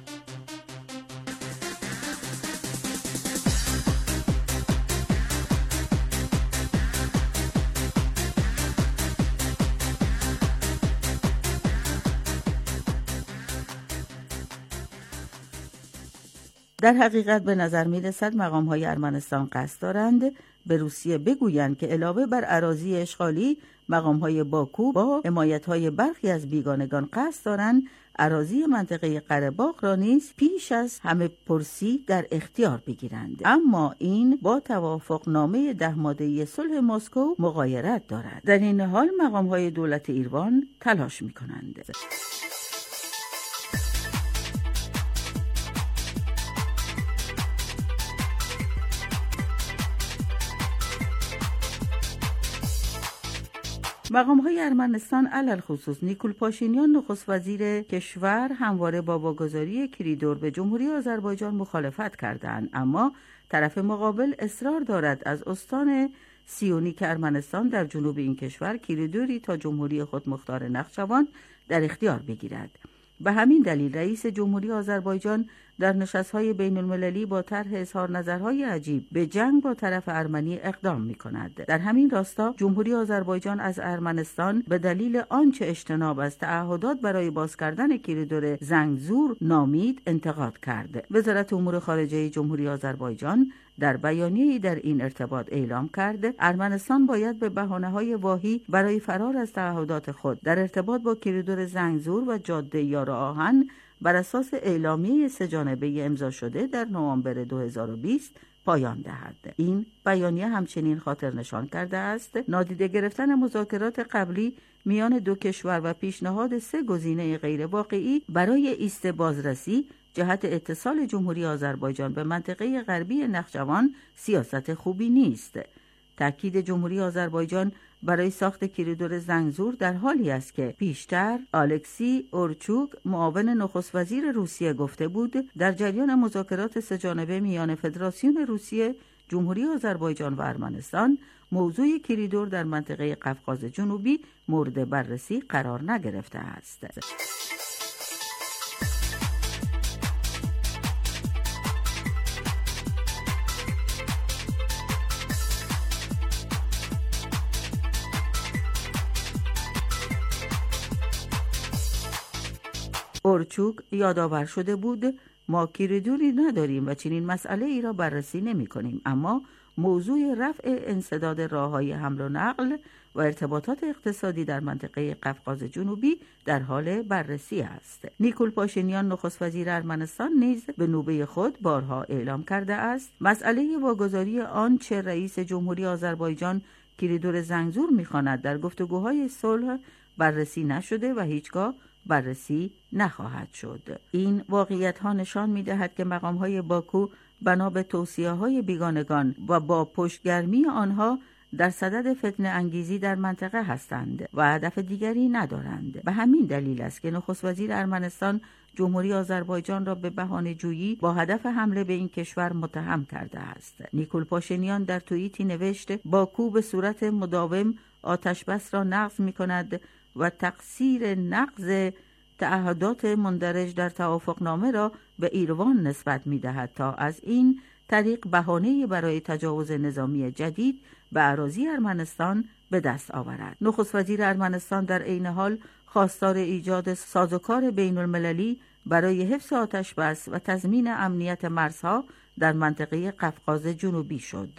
در حقیقت به نظر می رسد مقام‌های ارمنستان قصد دارند به روسیه بگویند که علاوه بر اراضی اشغالی، مقام‌های باکو با حمایت‌های برخی از بیگانگان قصد دارند اراضی منطقه قره باغ را نیز پیش از همه پرسی در اختیار بگیرند. اما این با توافقنامه ده ماده‌ای صلح مسکو مغایرت دارد. در این حال مقام‌های دولت ایروان تلاش می‌کنند. مقام‌های ارمنستان علل خصوص نیکول پاشینیان نخست وزیر کشور همواره با واگذاری کریدور به جمهوری آذربایجان مخالفت کردند، اما طرف مقابل اصرار دارد از استان سیونیک ارمنستان در جنوب این کشور کریدوری تا جمهوری خودمختار نخچوان در اختیار بگیرد. به همین دلیل رئیس جمهوری آذربایجان در نشست‌های بین‌المللی با طرح اظهار نظرهای عجیب به جنگ با طرف ارمنی اقدام می‌کند. در همین راستا جمهوری آذربایجان از ارمنستان به دلیل آنچه اجتناب از تعهدات برای باز کردن کریدور زنگزور نامید انتقاد کرد. وزارت امور خارجه جمهوری آذربایجان در بیانیه‌ای در این ارتباط اعلام کرد ارمنستان باید به بهانه‌های واهی برای فرار از تعهدات خود در ارتباط با کریدور زنگزور و جاده یار آهن بر اساس اعلامیه سه‌جانبه امضا شده در نوامبر دو هزار و بیست پایان دهد. این بیانیه همچنین خاطر نشان کرده است نادیده گرفتن مذاکرات قبلی میان دو کشور و پیشنهاد سه گزینه غیر واقعی برای ایست بازرسی جهت اتصال جمهوری آذربایجان به منطقه غربی نخجوان سیاست خوبی نیست. تأکید جمهوری آذربایجان برای ساخت کریدور زنگزور در حالی است که پیشتر الکسی اورچوک معاون نخست وزیر روسیه گفته بود در جریان مذاکرات سه‌جانبه میان فدراسیون روسیه، جمهوری آذربایجان و ارمنستان موضوع کریدور در منطقه قفقاز جنوبی مورد بررسی قرار نگرفته است. اورچوک یادآور شده بود ما کریدوری نداریم و چنین مسئله ای را بررسی نمی کنیم، اما موضوع رفع انسداد راه‌های حمل و نقل و ارتباطات اقتصادی در منطقه قفقاز جنوبی در حال بررسی است. نیکول پاشینیان نخست وزیر ارمنستان نیز به نوبه خود بارها اعلام کرده است مسئله واگذاری آنچه رئیس جمهوری آذربایجان کریدور زنگزور می‌خواند در گفتگوهای صلح بررسی نشده و هیچگاه بررسی نخواهد شد. این واقعیت ها نشان می دهد که مقام های باکو بنا به توصیه های بیگانگان و با پشتگرمی آنها در صدد فتنه انگیزی در منطقه هستند و هدف دیگری ندارند. به همین دلیل است که نخست وزیر ارمنستان جمهوری آذربایجان را به بهانه جویی با هدف حمله به این کشور متهم کرده است. نیکول پاشینیان در توییتی نوشت باکو به صورت مداوم آتش بس را نقض می کند و تقصیر نقض تعهدات مندرج در توافقنامه را به ایروان نسبت می دهد تا از این طریق بهانه‌ای برای تجاوز نظامی جدید به اراضی ارمنستان به دست آورد. نخست وزیر ارمنستان در عین حال خواستار ایجاد سازوکار بین المللی برای حفظ آتش بس و تضمین امنیت مرزها در منطقه قفقاز جنوبی شد.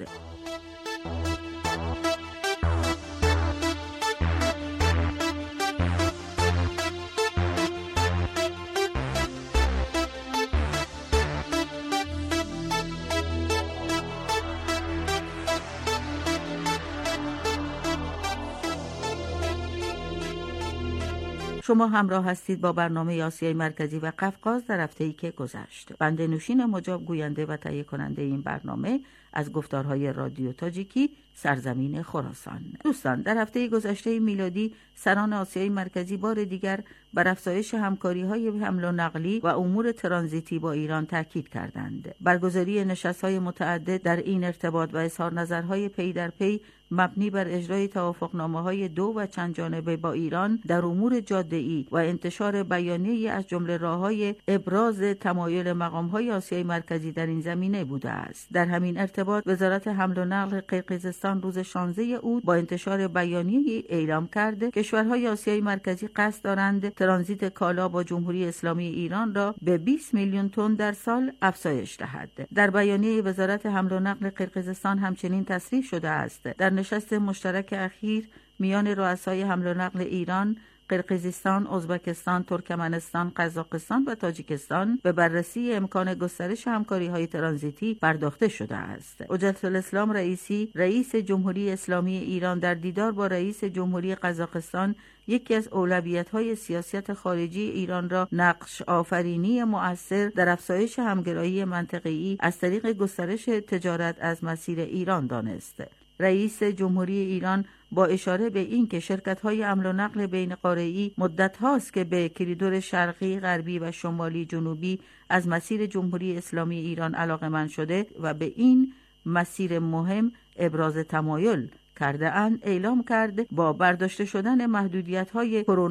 شما همراه هستید با برنامه آسیای مرکزی و قفقاز در هفته‌ای که گذشت. بنده نوشین مجاب گوینده و تهیه کننده این برنامه از گفتارهای رادیو تاجیکی سرزمین خراسان. دوستان، در هفته گذشته میلادی سران آسیای مرکزی بار دیگر بر افزایش همکاری‌های حمل و نقلی و امور ترانزیتی با ایران تاکید کردند. برگزاری نشست‌های متعدد در این ارتباط و اظهار نظرهای پی در پی مبنی بر اجرای توافقنامه‌های دو و چند جانبه با ایران در امور جاده‌ای و انتشار بیانیه‌ای از جمله راه‌های ابراز تمایل مقام‌های آسیای مرکزی در این زمینه بوده است. در همین ارتباط وزارت حمل و نقل قرقیزستان روز شانزده اوت با انتشار بیانیه‌ای اعلام کرد کشورهای آسیای مرکزی قصد دارند ترانزیت کالا با جمهوری اسلامی ایران را به بیست میلیون تن در سال افزایش دهد. در بیانیه وزارت حمل و نقل قرقیزستان همچنین تصریح شده است در نشست مشترک اخیر میان رؤسای حمل و نقل ایران، قرقیزستان، ازبکستان، ترکمنستان، قزاقستان و تاجیکستان به بررسی امکان گسترش همکاری‌های ترانزیتی پرداخته شده است. حجت الاسلام رئیسی، رئیس جمهوری اسلامی ایران در دیدار با رئیس جمهوری قزاقستان یکی از اولویت‌های سیاست خارجی ایران را نقش آفرینی مؤثر در افزایش همگرایی منطقه‌ای از طریق گسترش تجارت از مسیر ایران دانست. رئیس جمهوری ایران با اشاره به این که شرکت‌های حمل و نقل بین قاره‌ای مدت هاست که به کریدور شرقی، غربی و شمالی جنوبی از مسیر جمهوری اسلامی ایران علاقه‌مند شده و به این مسیر مهم ابراز تمایل کرده اند، اعلام کرد با برداشته شدن محدودیت‌های کرونا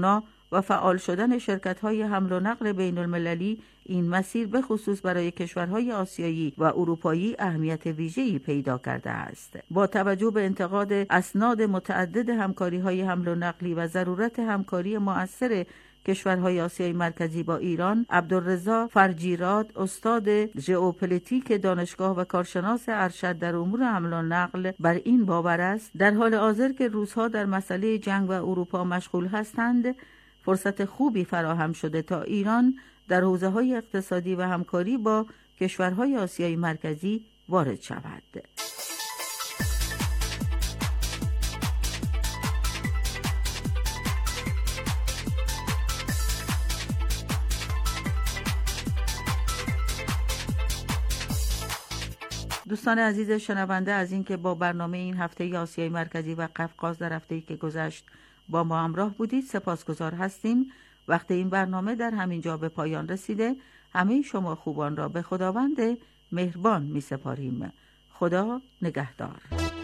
و فعال شدن شرکت‌های حمل و نقل بین المللی این مسیر به خصوص برای کشورهای آسیایی و اروپایی اهمیت ویژه‌ای پیدا کرده است. با توجه به انتقاد اسناد متعدد همکاری‌های حمل و نقلی و ضرورت همکاری مؤثر کشورهای آسیای مرکزی با ایران، عبدالرضا فرجیراد، استاد ژئوپلیتیک دانشگاه و کارشناس ارشد در امور حمل و نقل، بر این باور است در حال حاضر که روس‌ها در مسئله جنگ و اروپا مشغول هستند، فرصت خوبی فراهم شده تا ایران در حوزه‌های اقتصادی و همکاری با کشورهای آسیای مرکزی وارد شود. دوستان عزیز شنونده، از اینکه با برنامه این هفته آسیای مرکزی و قفقاز در هفته‌ای که گذشت با ما همراه بودید سپاسگزار هستیم. وقت این برنامه در همین جا به پایان رسیده. همه شما خوبان را به خداوند مهربان می سپاریم. خدا نگهدار.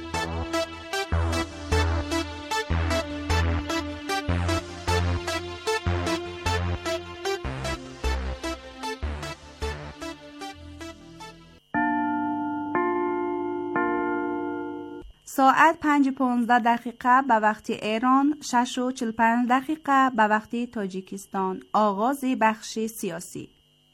ساعت پنج و پانزده دقیقه به وقت ایران، شش و چهل و پنج دقیقه به وقت تاجیکستان. آغاز بخش سیاسی.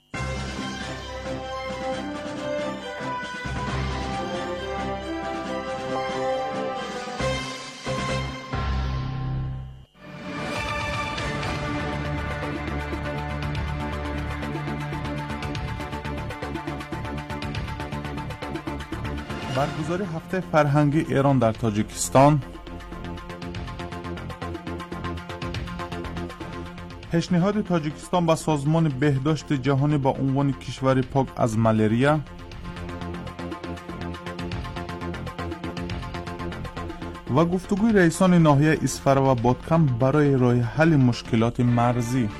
برگزاری هفته فرهنگی ایران در تاجیکستان، پیشنهاد تاجیکستان به سازمان بهداشت جهانی با عنوان کشور پاک از ملاریا، و گفتگوی رئیسان ناحیه اصفهان و بادکم برای راه حل مشکلات مرزی.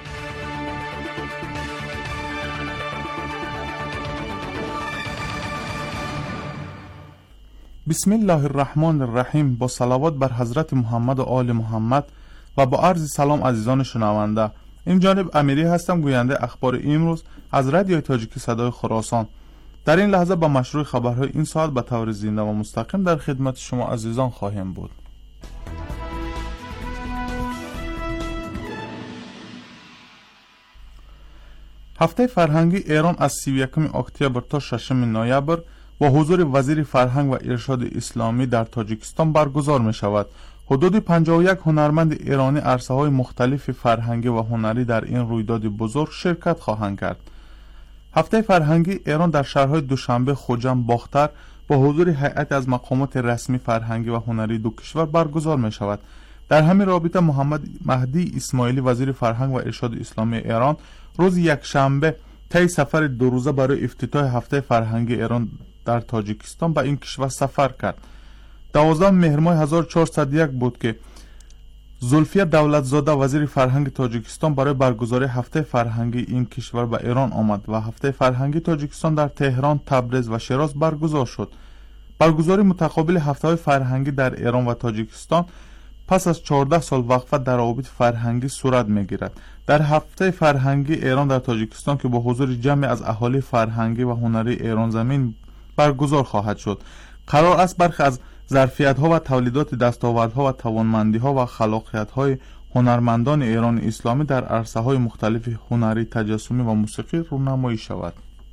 بسم الله الرحمن الرحیم. با صلوات بر حضرت محمد و آل محمد و با عرض سلام عزیزان شنونده، این جانب امیری هستم، گوینده اخبار امروز از رادیو تاجیکی صدای خراسان. در این لحظه با مشروع خبرهای این ساعت به طور زنده و مستقیم در خدمت شما عزیزان خواهیم بود. هفته فرهنگی ایران از سی و یکم اکتبر تا ششم نوامبر با حضور وزیر فرهنگ و ارشاد اسلامی در تاجیکستان برگزار می شود. حدود پنجاه و یک هنرمند ایرانی عرصه های مختلف فرهنگی و هنری در این رویداد بزرگ شرکت خواهند کرد. هفته فرهنگی ایران در شهرهای دوشنبه، خوجند، باختر با حضور هیئت از مقامات رسمی فرهنگی و هنری دو کشور برگزار می شود. در همین رابطه محمد مهدی اسماعیلی وزیر فرهنگ و ارشاد اسلامی ایران روز یکشنبه طی سفر دو روزه برای افتتاح هفته فرهنگی ایران در تاجیکستان به این کشور سفر کرد. دوازدهم مهر ماه هزار و چهارصد و یک بود که زلفیه دولتزاده وزیر فرهنگ تاجیکستان برای برگزاری هفته فرهنگی این کشور به ایران آمد و هفته فرهنگی تاجیکستان در تهران، تبریز و شیراز برگزار شد. برگزاری متقابل هفته‌های فرهنگی در ایران و تاجیکستان پس از چهارده سال وقفه در روابط فرهنگی صورت می‌گیرد. در هفته فرهنگی ایران در تاجیکستان که با حضور جمعی از اهالی فرهنگی و هنری ایران زمین برگزار خواهد شد، قرار است برخی از ظرفیت‌ها و تولیدات دستاوردها و توانمندی‌ها و خلاقیت‌های هنرمندان ایران اسلامی در عرصه‌های مختلف هنری، تجسمی و موسیقی رونمایی شود.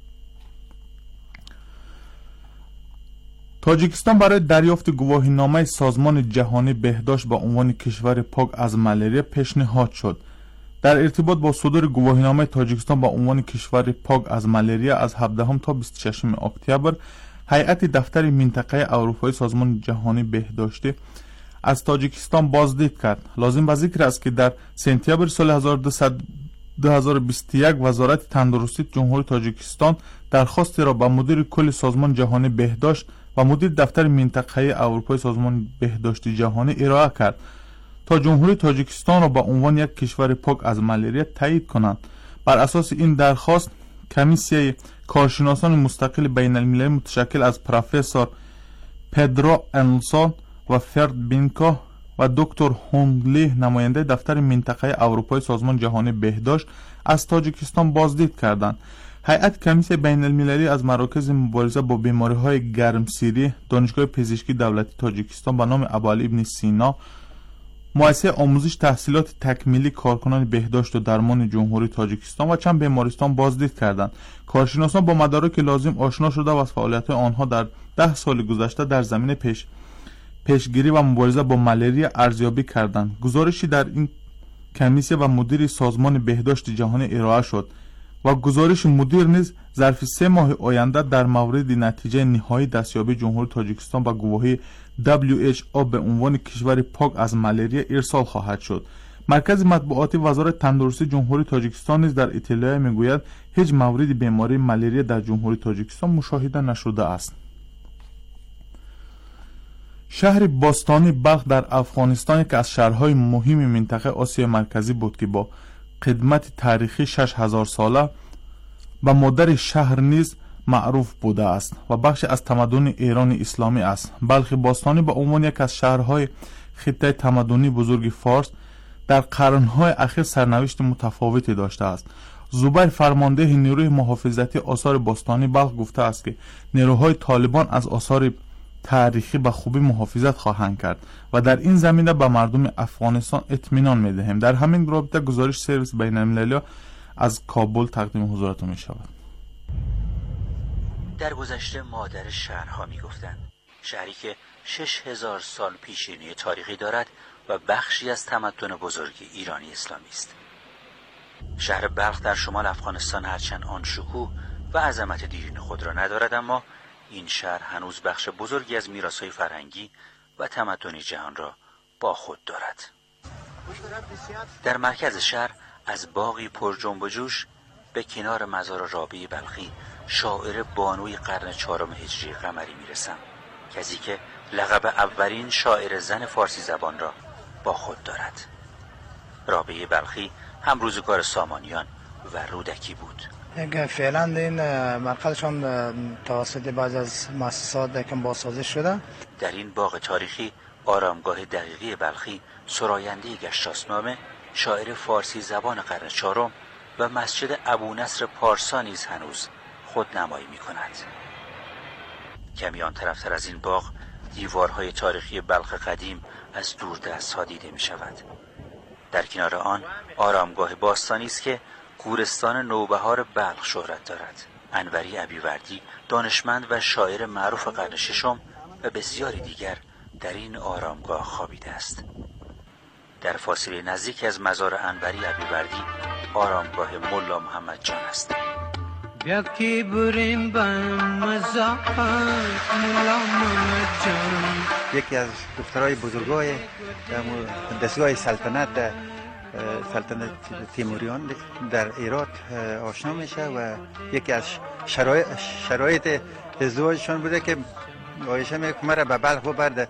تاجیکستان برای دریافت گواهینامه سازمان جهانی بهداشت با عنوان کشور پاک از ملاریا پیشنهاد شد. در ارتباط با صدور گواهینامه تاجیکستان با عنوان کشور پاک از ملاریا از هفدهم تا بیست و ششم اکتبر، هیئت دفتر منطقه اروپایی سازمان جهانی بهداشت از تاجیکستان بازدید کرد. لازم به ذکر است که در سپتامبر سال دو هزار و بیست و یک وزارت تندرستی جمهوری تاجیکستان درخواستی را به مدیر کل سازمان جهانی بهداشت و مدیر دفتر منطقه اروپایی سازمان بهداشت جهانی ارائه کرد تا جمهوری تاجیکستان را به عنوان یک کشور پاک از ملاریا تایید کنند. بر اساس این درخواست کمیسیه کارشناسان مستقل بین المللی متشکل از پروفسور پدرو انلسون و فرد بینکا و دکتر هونگلی نماینده دفتر منطقه اروپای سازمان جهانی بهداشت از تاجیکستان بازدید کردند. هیئت کمیسیون بین المللی از مراکز مبارزه با بیماری‌های گرمسیری دانشگاه پزشکی دولتی تاجیکستان به نام ابوعلی ابن سینا، مؤسسه آموزش تحصیلات تکمیلی کارکنان بهداشت و درمان جمهوری تاجیکستان و چند بیمارستان بازدید کردند. کارشناسان با مدارک لازم آشنا شده و از فعالیت‌های آنها در ده سال گذشته در زمینه پیش پیشگیری و مبارزه با مالاریا ارزیابی کردند. گزارشی در این کمیسیون و مدیر سازمان بهداشت جهانی ارائه شد و گزارش مدیر نیز ظرف سه ماه آینده در مورد نتیجه نهایی دستیابی جمهوری تاجیکستان و گواهی دبلیو اچ او به عنوان کشور پاک از مالاریا ارسال خواهد شد. مرکز مطبوعاتی وزارت تندرستی جمهوری تاجیکستان نیز در اطلاع میگوید هیچ مورد بیماری مالاریا در جمهوری تاجیکستان مشاهده نشده است. شهر باستانی بلخ در افغانستان که از شهرهای مهم منطقه آسیای مرکزی بود که با قدمت تاریخی شش هزار ساله و مادر شهر نیز معروف بوده است و بخش از تمدن ایران اسلامی است. بلخ باستانی به عنوان یک از شهرهای خطه تمدنی بزرگ فارس در قرنهای اخیر سرنوشت متفاوتی داشته است. زبیر فرمانده نیروی محافظتی آثار باستانی بلخ گفته است که نیروهای طالبان از آثار تاریخی به خوبی محافظت خواهند کرد و در این زمینه به مردم افغانستان اطمینان می‌دهیم. در همین رابطه گزارش سرویس بین المللی از کابل تقدیم حضورتون می شود. در گذشته مادر شهرها می گفتند، شهری که شش هزار سال پیشینه تاریخی دارد و بخشی از تمدن بزرگ ایرانی اسلامی است. شهر بلخ در شمال افغانستان هرچند آن شکوه و عظمت دیرین خود را ندارد، اما این شهر هنوز بخش بزرگی از میراث‌های فرهنگی و تمدنی جهان را با خود دارد. در مرکز شهر از باغی پر جنب و جوش به کنار مزار رابعه بلخی، شاعر بانوی قرن چهارم هجری قمری میرسم، کسی که لقب اولین شاعر زن فارسی زبان را با خود دارد. رابعه بلخی هم روزگار سامانیان و رودکی بود. فعلا این مرکزشان توسط بعضی از مؤسسات یکم بازسازی شده. در این باغ تاریخی آرامگاه دقیقی بلخی، سراینده گشتاسنامه، شاعر فارسی زبان قرن چهارم و مسجد ابونصر پارسا نیز هنوز خودنمایی می کند. کمی آن طرفتر از این باغ دیوارهای تاریخی بلخ قدیم از دوردست‌ها دیده می شود. در کنار آن آرامگاه باستانی است که گورستان نوبهار بلخ شهرت دارد. انوری ابیوردی، دانشمند و شاعر معروف قرن ششم و بسیاری دیگر در این آرامگاه خوابیده است. در فاصله نزدیک از مزار انوری ابیوردی آرامگاه ملا محمد جان است. یکی بریم به مزار ملا محمد جان. یکی از دخترای بزرگای دستگاه سلطنت سلطنت تیموریان در ایران آشنا میشه و یکی از شرایط شرایط ازدواجشون بوده که عایشه میگه مرا به بلخ ببرد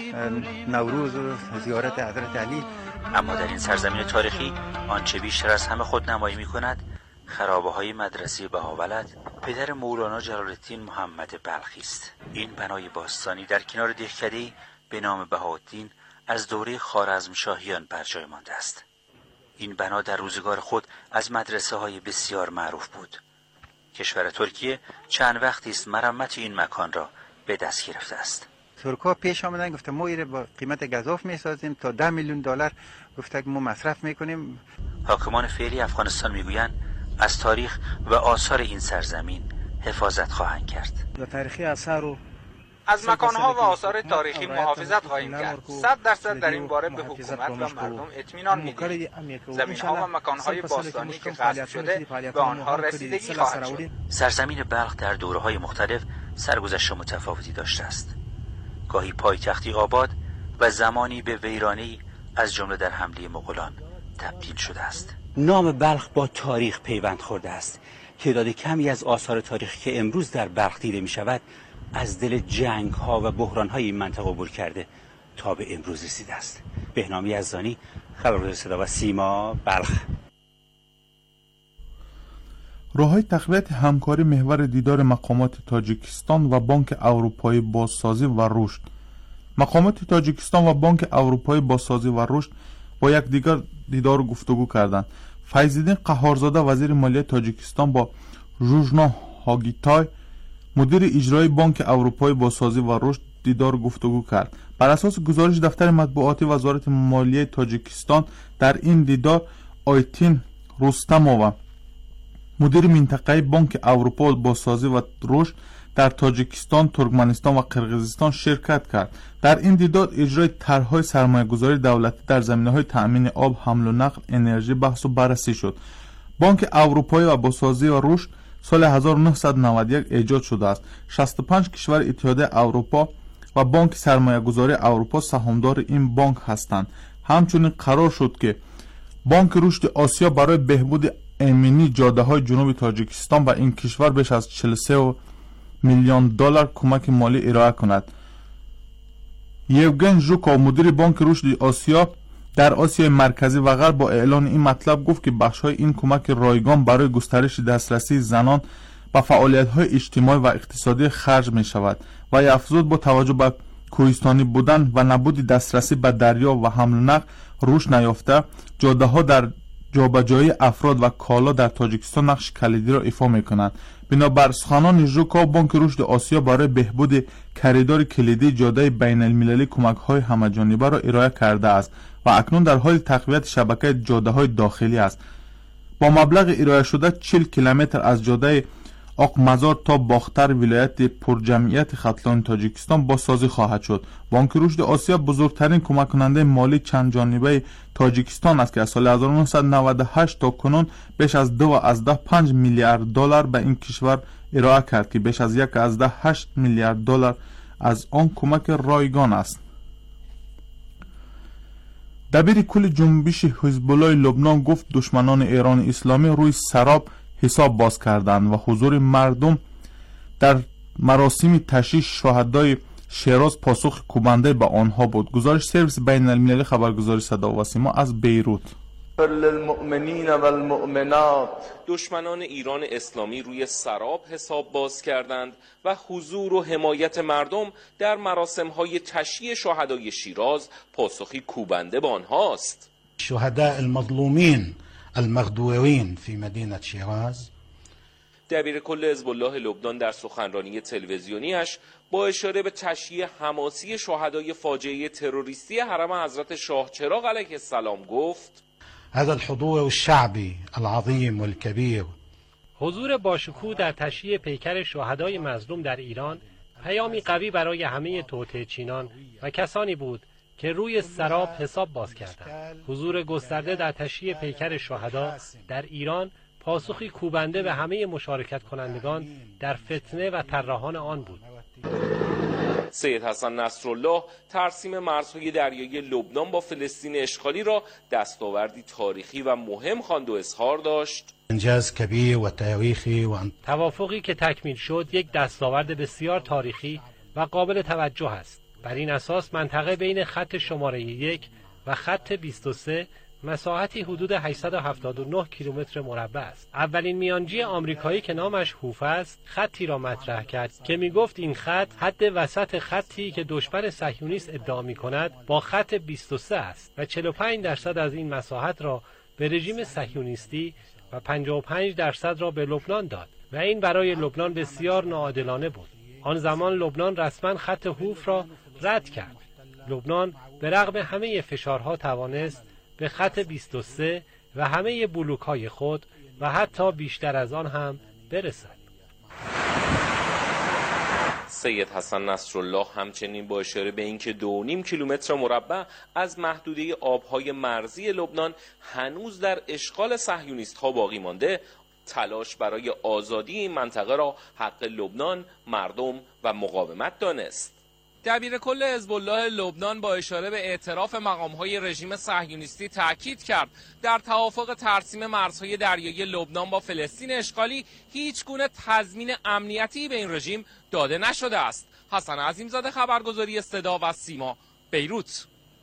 نوروز و زیارت حضرت علی. اما در این سرزمین تاریخی آنچه بیشتر از همه خودنمایی میکند خرابه های مدرسه بهاولد پدر مولانا جلال الدین محمد بلخی است. این بنای باستانی در کنار دهکده‌ای به نام بهاءالدین از دوره خوارزمشاهیان بر جای مانده است. این بنا در روزگار خود از مدرسه های بسیار معروف بود. کشور ترکیه چند وقتی است مرمت این مکان را به دست گرفته است. ترکا پیش آمدن گفته ما ایره با قیمت گزاف میسازیم تا ده میلیون دلار، گفته که ما مصرف میکنیم. حاکمان فعلی افغانستان میگویند از تاریخ و آثار این سرزمین حفاظت خواهند کرد. و تاریخی اثر و از مکانها و آثار تاریخی محافظت خواهیم کرد. صد درصد در این باره به حکومت و مردم اطمینان میدهیم. زمینها و مکانهای باستانی که غصب شده به آنها رسیدگی خواهد شد. سرزمین بلخ در دوره‌های مختلف سرگذشت متفاوتی داشته است. گاهی پایتختی آباد و زمانی به ویرانی از جمله در حمله مغولان تبدیل شده است. نام بلخ با تاریخ پیوند خورده است. تعداد کمی از آثار تاریخی که امروز در بلخ دیده می شود از دل جنگ ها و بحران های این منطقه عبور کرده تا به امروز رسیده است. بهنام یزدانی، خبرگزاری صدا و سیما، بلخ. راه‌های تقویت همکاری محور دیدار مقامات تاجیکستان و بانک اروپایی بازسازی و رشد. مقامات تاجیکستان و بانک اروپایی بازسازی و رشد با یک دیگر دیدار و گفتگو کردند. فیض‌الدین قهارزاده وزیر مالیه تاجیکستان با روژنا هاگیتای مدیر اجرایی بانک اروپایی بازسازی و رشد دیدار و گفتگو کرد. بر اساس گزارش دفتر مطبوعاتی وزارت مالیه تاجیکستان در این دیدار آیتین رستمووا مدیر منطقه‌ای بانک اروپا بازسازی و رشد در تاجیکستان، ترکمنستان و قرقیزستان شرکت کرد. در این دیدار اجرای طرح‌های سرمایه‌گذاری دولتی در زمینه‌های تأمین آب، حمل و نقل، انرژی بحث و بررسی شد. بانک اروپایی و بازسازی و رشد سال هزار و نهصد و نود و یک ایجاد شده است. شصت و پنج کشور اتحادیه اروپا و بانک سرمایه‌گذاری اروپا سهامدار این بانک هستند. همچنین قرار شد که بانک رشد آسیا برای بهبود امنی جاده‌های جنوب تاجیکستان به این کشور بیش از چهل و سه میلیون دلار کمک مالی ارائه کند. یوگن ژوکو مدیر بانک رشد آسیا در آسیای مرکزی و غرب با اعلان این مطلب گفت که بخش‌های این کمک رایگان برای گسترش دسترسی زنان به فعالیت‌های اجتماعی و اقتصادی خرج می‌شود و افزود با توجه به کوهستانی بودن و نبود دسترسی به دریا و حمل و نقل رشد نیافته، جاده‌ها در جابجایی افراد و کالا در تاجیکستان نقش کلیدی را ایفا می‌کنند. بنابر سخنان ژوکا، بانک رشد آسیا برای بهبود خریدار کلیدی جاده بین المللی کمک‌های همه‌جانبه را ارائه کرده است و اکنون در حال تقویت شبکه جاده‌های داخلی است. با مبلغ ارائه شده چهل کیلومتر از جاده آقمزار تا باختر ولایت پرجمعیت ختلان تاجیکستان بازسازی خواهد شد. بانک رشد آسیا بزرگترین کمک کننده مالی چند جانبه تاجیکستان است که از سال هزار و نهصد و نود و هشت تا کنون بیش از دو از ده پنج میلیارد دلار به این کشور ارائه کرد که بیش از یک از ده هشت میلیارد دلار از آن کمک رایگان است. دبیر کل جنبش حزب الله لبنان گفت دشمنان ایران اسلامی روی سراب حساب باز کردند و حضور مردم در مراسم تشییع شهدای شیراز پاسخ کوبنده به آنها بود. گزارش سرویس بین المللی خبرگزاری صدا و سیما از بیروت. للمؤمنین و المؤمنات دشمنان ایران اسلامی روی سراب حساب باز کردند و حضور و حمایت مردم در مراسم‌های تشییع شهدای شیراز پاسخی کوبنده به آنهاست. شهداء المظلومین المغدورین فی مدینه شیراز. دبیر کل حزب الله لبنان در سخنرانی تلویزیونیش با اشاره به تشییع حماسی شهدای فاجعه تروریستی حرم حضرت شاه چراغ علیه السلام گفت: هذا الحضور الشعبی العظیم والکبیر، حضور باشکوه در تشییع پیکر شهدای مظلوم در ایران پیامی قوی برای همه توطئه چینان و کسانی بود که روی سراب حساب باز کردند. حضور گسترده در تشییع پیکر شهدا در ایران پاسخی کوبنده به همه مشارکت کنندگان در فتنه و طراحان آن بود. سید حسن نصرالله ترسیم مرزهای دریایی لبنان با فلسطین اشغالی را دستاوردی تاریخی و مهم خواند و اظهار داشت: انجاز کبیر و تاریخی و توافقی که تکمیل شد یک دستاورد بسیار تاریخی و قابل توجه است. بر این اساس منطقه بین خط شماره یک و خط بیست و سه مساحتی حدود هشتصد و هفتاد و نه کیلومتر مربع است. اولین میانجی آمریکایی که نامش هوف است خطی را مطرح کرد که میگفت این خط حد وسط خطی که دشمن صهیونیست ادعا میکند با خط بیست و سه است و چهل و پنج درصد از این مساحت را به رژیم صهیونیستی و پنجاه و پنج درصد را به لبنان داد و این برای لبنان بسیار ناعادلانه بود. آن زمان لبنان رسما خط هوف را رد کرد. لبنان به رغم همه فشارها توانست به خط بیست و سه و همه بلوک‌های خود و حتی بیشتر از آن هم برسد. سید حسن نصرالله همچنین با اشاره به اینکه دو و نیم کیلومتر مربع از محدوده آبهای مرزی لبنان هنوز در اشغال صهیونیست‌ها باقی مانده، تلاش برای آزادی این منطقه را حق لبنان، مردم و مقاومت دانست. دبیر کل حزب الله لبنان با اشاره به اعتراف مقام‌های رژیم صهیونیستی تاکید کرد در توافق ترسیم مرزهای دریایی لبنان با فلسطین اشغالی هیچ گونه تضمین امنیتی به این رژیم داده نشده است. حسن عظیمزاده، خبرگزاری صدا و سیما، بیروت.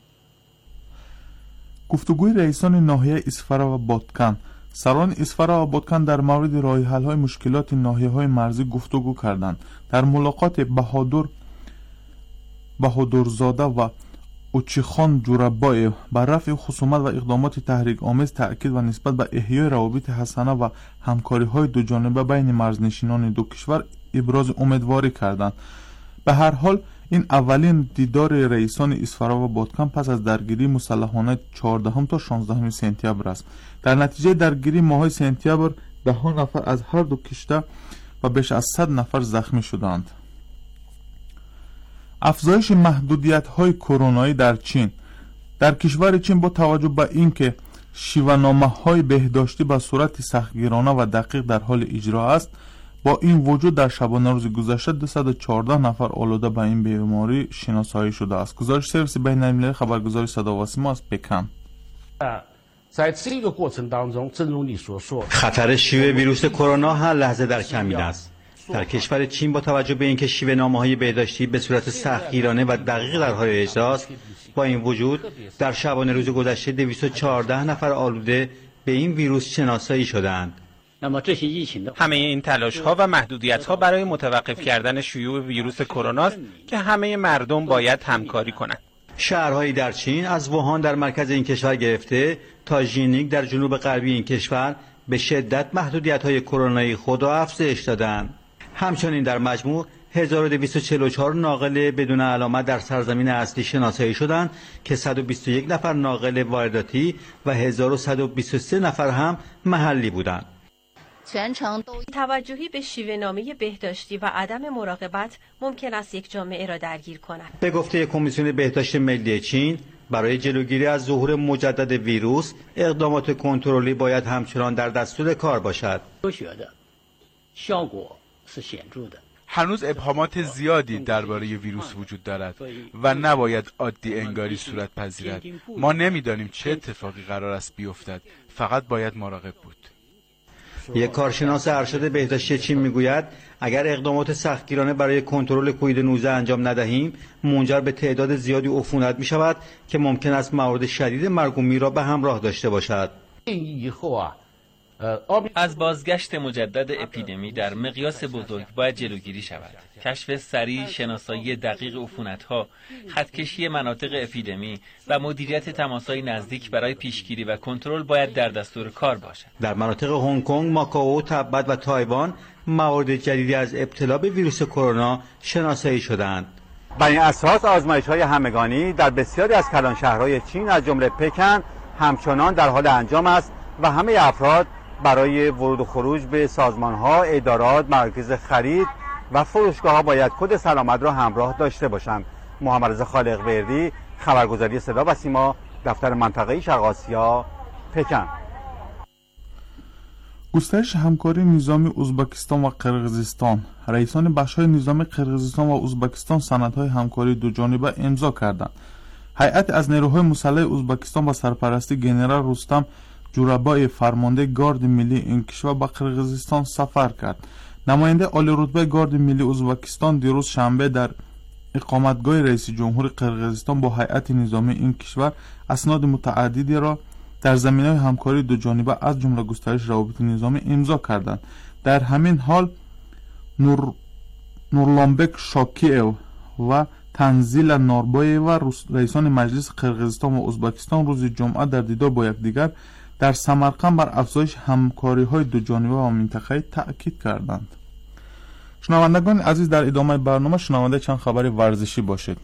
گفتگوی رئیسان ناحیه اسفرا و بادکن. سران اسفرا و بادکن در مورد راه حل‌های مشکلات ناحیه‌های مرزی گفتگو کردند. در ملاقات بهادر بهادرزاده و اوچیخان جورابایف بر رفع خصومت و اقدامات تحریک آمیز تأکید و نسبت به احیای روابط حسنه و همکاری های دو جانبه بین مرزنشینان دو کشور ابراز امیدواری کردند. به هر حال این اولین دیدار رئیسان اصفهان و بادکن پس از درگیری مسلحانه چهاردهم تا شانزدهم سپتامبر است. در نتیجه درگیری ماه سپتامبر ده نفر از هر دو کشته و بیش از صد نفر زخمی شدند. افزایش محدودیت‌های کرونایی در چین. در کشور چین با توجه به اینکه شیوه‌نامه‌های بهداشتی به صورت سختگیرانه و دقیق در حال اجرا است، با این وجود در شبانه روز گذشته دویست و چهارده نفر آلوده به این بیماری شناسایی شده است. گزارش سرویس بین‌المللی خبرگزاری صدا و سیما از پکن. خطر شیوع ویروس کرونا هر لحظه در کمین است. در کشور چین با توجه به اینکه شیوه نامه‌های بهداشتی به صورت سختگیرانه و دقیق در حال اجرا است، با این وجود در شبانه روز گذشته دویست و چهارده نفر آلوده به این ویروس شناسایی شدند. همه این تلاش ها و محدودیت ها برای متوقف کردن شیوع ویروس کرونا است که همه مردم باید همکاری کنند. شهرهایی در چین از ووهان در مرکز این کشور گرفته تا ژینیک در جنوب غربی این کشور به شدت محدودیت‌های کرونایی خود را افزایش دادند. همچنین در مجموع هزار و دویست و چهل و چهار ناقل بدون علامت در سرزمین اصلی شناسایی شدند که صد و بیست و یک نفر ناقل وارداتی و هزار و صد و بیست و سه نفر هم محلی بودند. توجهی به شیوه‌نامه بهداشتی و عدم مراقبت ممکن است یک جامعه را درگیر کند. به گفته کمیسیون بهداشت ملی چین، برای جلوگیری از ظهور مجدد ویروس، اقدامات کنترلی باید همچنان در دستور کار باشد. هنوز ابهامات زیادی درباره ویروس وجود دارد و نباید عادی انگاری صورت پذیرد. ما نمیدانیم چه اتفاقی قرار است بیفتد، فقط باید مراقب بود. یک کارشناس ارشد بهداشتی چین میگوید اگر اقدامات سختگیرانه برای کنترل کووید نوزده انجام ندهیم، منجر به تعداد زیادی عفونت می شود که ممکن است موارد شدید مرگ و میر را به همراه داشته باشد. از بازگشت مجدد اپیدمی در مقیاس بزرگ باید جلوگیری شود. کشف سریع، شناسایی دقیق عفونت‌ها، خطکشی مناطق اپیدمی و مدیریت تماس‌های نزدیک برای پیشگیری و کنترل باید در دستور کار باشد. در مناطق هنگ کنگ، ماکائو، تبت و تایوان موارد جدیدی از ابتلا به ویروس کرونا شناسایی شدند. بر این اساس آزمایش‌های همگانی در بسیاری از کلانشهرهای چین از جمله پکن همچنان در حال انجام است و همه افراد برای ورود و خروج به سازمان‌ها، ادارات، مراکز خرید و فروشگاه‌ها باید کد سلامت را همراه داشته باشند. محمد رضا خالق‌وردی، خبرگزاری صدا و سیما، دفتر منطقه‌ای شرق آسیا، پکن. گسترش همکاری نظامی ازبکستان و قرقیزستان. رئیسان بخش‌های نظامی قرقیزستان و ازبکستان سندهای همکاری دو جانبه امضا کردند. هیئت از نیروهای مسلح ازبکستان با سرپرستی ژنرال رستم جورابای فرمانده گارد ملی این کشور به قرقیزستان سفر کرد. نماینده عالی رتبه گارد ملی ازبکستان دیروز شنبه در اقامتگاه رئیس جمهور قرقیزستان با هیئت نظامی این کشور اسناد متعددی را در زمینه همکاری دو جانبه از جمله گسترش روابط نظامی امضا کردند. در همین حال نور نورلانبک شاکیو و تنزیل ناربای و رئیسان مجلس قرقیزستان و ازبکستان روز جمعه در دیدار با یکدیگر در سمرقند بر افزایش همکاری‌های دو جانبه و منطقه‌ای تأکید کردند. شنوندگان عزیز، در ادامه برنامه شنونده چند خبر ورزشی باشید.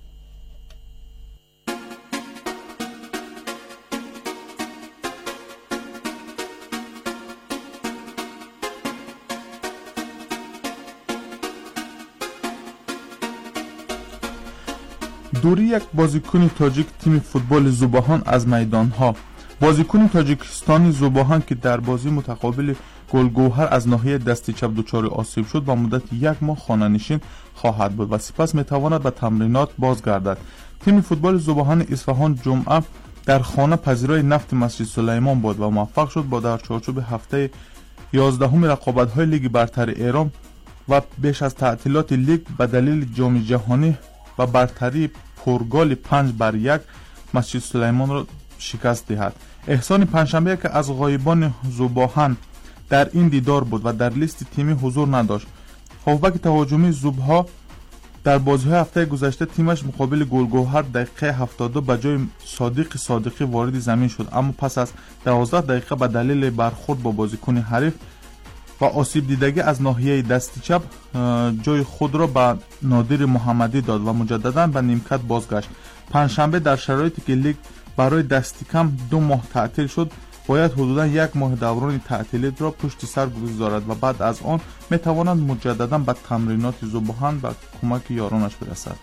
دوری یک بازیکن تاجیک تیم فوتبال زوباهان از میدانها. بازیکن تاجیکستانی زوباهان که در بازی متقابل گلگوهر از ناحیه دست چپ دچار آسیب شد با مدت یک ماه خانه‌نشین خواهد بود و سپس میتواند به تمرینات بازگردد. تیم فوتبال زوباهان اصفهان جمعه در خانه پذیرای نفت مسجد سلیمان بود و موفق شد با در چارچوب هفته یازدهم رقابت‌های لیگ برتر ایران و بیش از تعطیلات لیگ به دلیل جام جهانی و برتری پرگال پنج بر یک مسجد سلیمان را شکست دهد. احسان پنجشنبه که از غایبان زوباهان در این دیدار بود و در لیست تیمی حضور نداشت. هافبک تهاجمی زوبها در بازی‌های هفته گذشته تیمش مقابل گلگوهر دقیقه هفتاد و دو به جای صادق صادقی وارد زمین شد، اما پس از دوازده دقیقه به دلیل برخورد با بازیکن حریف و آسیب دیدگی از ناحیه دست چپ جای خود را به نادر محمدی داد و مجددا به نیمکت بازگشت. پنجشنبه در شرایطی که لیگ برای دست کم دو ماه تعطیل شد، باید حدودا یک ماه دوران تعطیلات را پشت سر بگذارد و بعد از آن میتواند مجددا به تمرینات ذوبان و کمک یارانش برسد.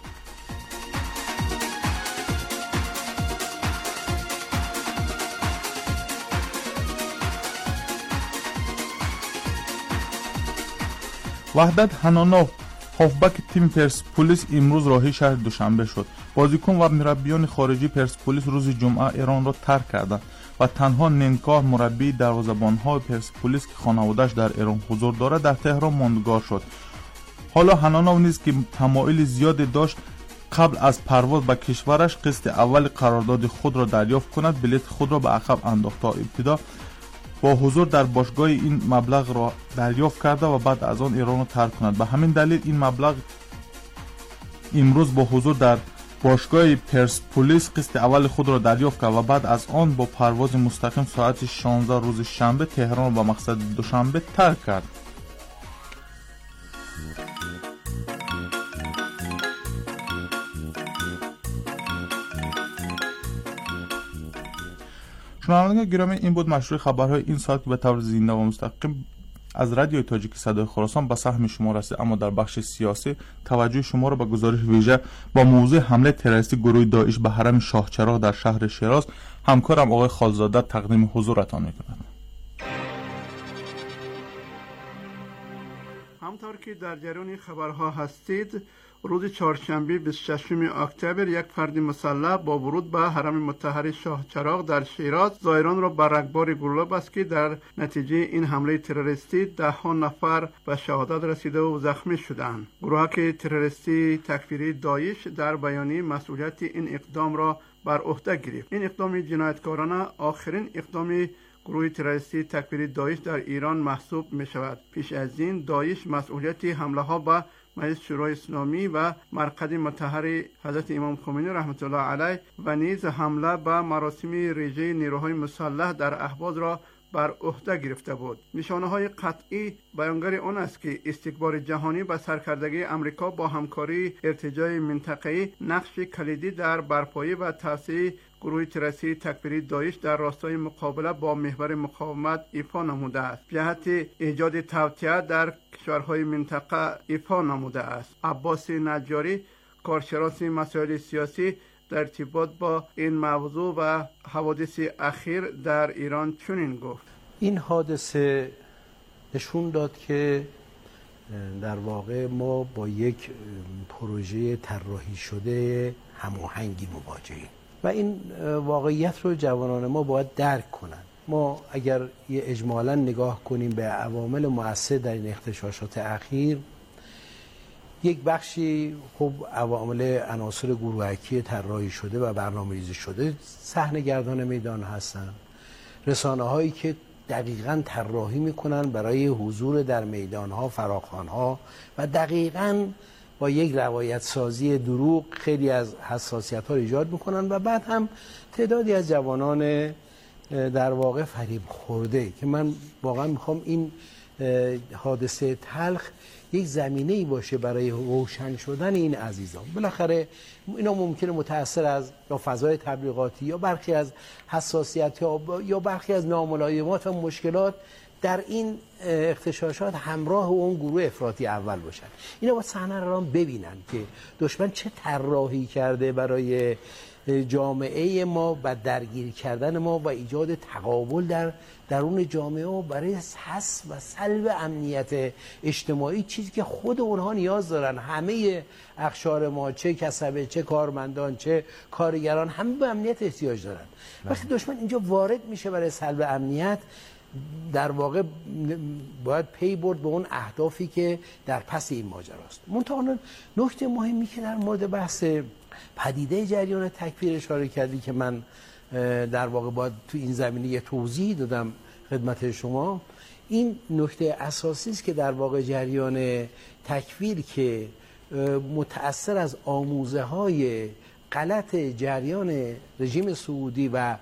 وحدت حنانوف هافبک تیم پرسپولیس امروز راهی شهر دوشنبه شد. بازیکن و مربیان خارجی پرسپولیس روز جمعه ایران را ترک کردند و تنها نینکار مربی دروازه‌بان‌های پرسپولیس که خانواده‌اش در ایران حضور دارد در تهران ماندگار شد. حالا حنانوف نیز که تمایل زیادی داشت قبل از پرواز به کشورش قسط اول قرارداد خود را دریافت کند، بلیط خود را به عقب انداخت تا ابتدا با حضور در باشگاه این مبلغ را دریافت کرده و بعد از آن ایران را ترک کند. به همین دلیل این مبلغ امروز با حضور در باشگاه پرسپولیس قسط اول خود را دریافت کرد و بعد از آن با پرواز مستقیم ساعت شانزده روز شنبه تهران و مقصد دوشنبه ترک کرد. شنوندگان گرامی، این بود مشروع خبرهای این ساعت که به طور زنده و مستقیم از رادیوی تاجیک صدای خراسان به سهم شما رسید. اما در بخش سیاسی توجه شما را به گزارش ویژه با موضوع حمله تروریستی گروه داعش به حرم شاه چراغ در شهر شیراز همکارم آقای خالزاده تقدیم حضورتان می‌کنم. همطور که در جریان خبرها هستید، روز چهارشنبه بیست و ششم اکتبر یک فرد مسلح با ورود به حرم مطهر شاه چراغ در شیراز زائران را به رگبار گلوله بست که در نتیجه این حمله تروریستی ده ها نفر به شهادت رسیده و زخمی شدند. گروهک تروریستی تکفیری داعش در بیانیه مسئولیت این اقدام را بر عهده گرفت. این اقدام جنایتکارانه آخرین اقدام گروه تروریستی تکفیری داعش در ایران محسوب می شود. پیش از این داعش مسئولیت حمله ها به مجلس شورای اسلامی و مرقد مطهر حضرت امام خمینی رحمت الله علیه و نیز حمله به مراسم ریژه نیروهای مسلح در اهواز را بر عهده گرفته بود. نشانه های قطعی بیانگر آن است که استکبار جهانی به سرکردگی امریکا با همکاری ارتجاع منطقه‌ای نقش کلیدی در برپایی و توسعه گروه تروریستی تکفیری داعش در راستای مقابله با محور مقاومت ایفا نموده است. جهت ایجاد توطئه در کشورهای منطقه ایفا نموده است. عباس نجاری، کارشناس مسائل سیاسی، در ارتباط با این موضوع و حوادث اخیر در ایران چنین گفت: این حادثه نشون داد که در واقع ما با یک پروژه طراحی شده هماهنگی مواجهیم و این واقعیت رو جوانان ما باید درک کنند. ما اگر یه اجمالا نگاه کنیم به عوامل مؤثر در این اغتشاشات اخیر، یک بخشی خب عوامل عناصر گروهکی طراحی شده و برنامه‌ریزی شده صحنه‌گردان میدان هستند، رسانه هایی که دقیقاً طراحی میکنن برای حضور در میدانها، فراخوانها و دقیقاً با یک روایت سازی دروغ خیلی از حساسیت ها ایجاد میکنن و بعد هم تعدادی از جوانان در واقع فریب خورده که من واقعا میخوام این حادثه تلخ یک زمینه ای باشه برای روشن شدن این عزیزان. بالاخره اینا ممکنه متأثر از یا فضای تبلیغاتی یا برخی از حساسیت یا برخی از ناملایمات و مشکلات در این اغتشاشات همراه اون گروه افراطی اول باشن. اینا با صحنه رو ببینن که دشمن چه طراحی کرده برای جامعه ما و درگیر کردن ما و ایجاد تقابل در درون جامعه و برای حذف و سلب امنیت اجتماعی، چیزی که خود اونها نیاز دارن. همه اقشار ما، چه کسبه، چه کارمندان، چه کارگران، همه به امنیت احتیاج دارن. وقتی دشمن اینجا وارد میشه برای سلب امنیت، در واقع باید پی برد به اون اهدافی که در پس این ماجراست. منتها نکته مهمی که در مورد بحث پدیده جریان تکفیر اشاره کردی که من در واقع باید تو این زمینه یه توضیح دادم خدمت شما، این نکته اساسی است که در واقع جریان تکفیر که متأثر از آموزه های غلط جریان رژیم سعودی و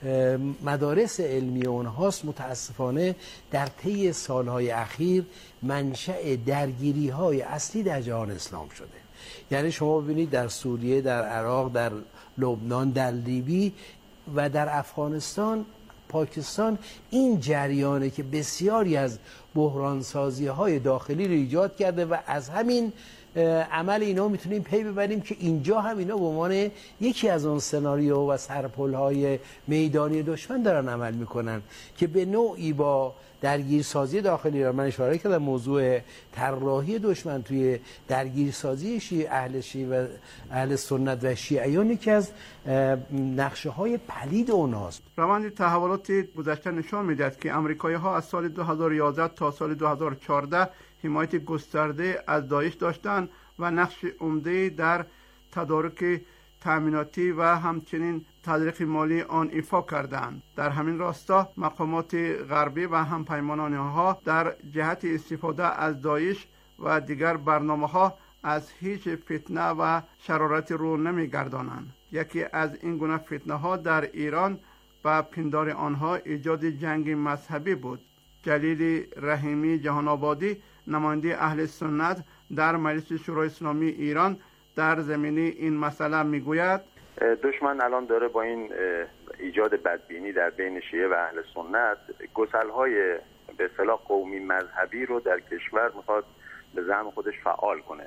مدارس علمی اونهاست، متاسفانه در طی سالهای اخیر منشأ درگیری های اصلی در جهان اسلام شده. یعنی شما ببینید در سوریه، در عراق، در لبنان، در لیبی و در افغانستان، پاکستان، این جریانه که بسیاری از بحرانسازی های داخلی رو ایجاد کرده و از همین عمل اینا میتونیم پی ببریم که اینجا هم اینا به عنوان یکی از اون سناریو و سرپل‌های میدانی دشمن دارن عمل میکنن که به نوعی با درگیرسازی داخلی را من اشاره کردم، موضوع طراحی دشمن توی درگیرسازی شیعه، اهل شیعه و اهل سنت و شیعیان یکی از نقشه های پلید اوناست. روند تحولات گذشته نشان میدهد که امریکایی ها از سال دو هزار و یازده تا سال دو هزار و چهارده حمایت گسترده از داعش داشتند و نقش عمده در تدارک تأمیناتی و همچنین تدارک مالی آن ایفا کردند. در همین راستا مقامات غربی و همپیمانان ها در جهت استفاده از داعش و دیگر برنامه ها از هیچ فتنه و شرارت رو نمیگردانند. یکی از این گونه فتنه ها در ایران و پندار آنها ایجاد جنگ مذهبی بود. جلیل رحیمی جهان آبادی، نماینده اهل سنت در مجلس شورای اسلامی ایران، در زمینه این مسئله میگوید دشمن الان داره با این ایجاد بدبینی در بین شیعه و اهل سنت گسل‌های به اصطلاح قومی مذهبی رو در کشور میخواد به زعم خودش فعال کنه.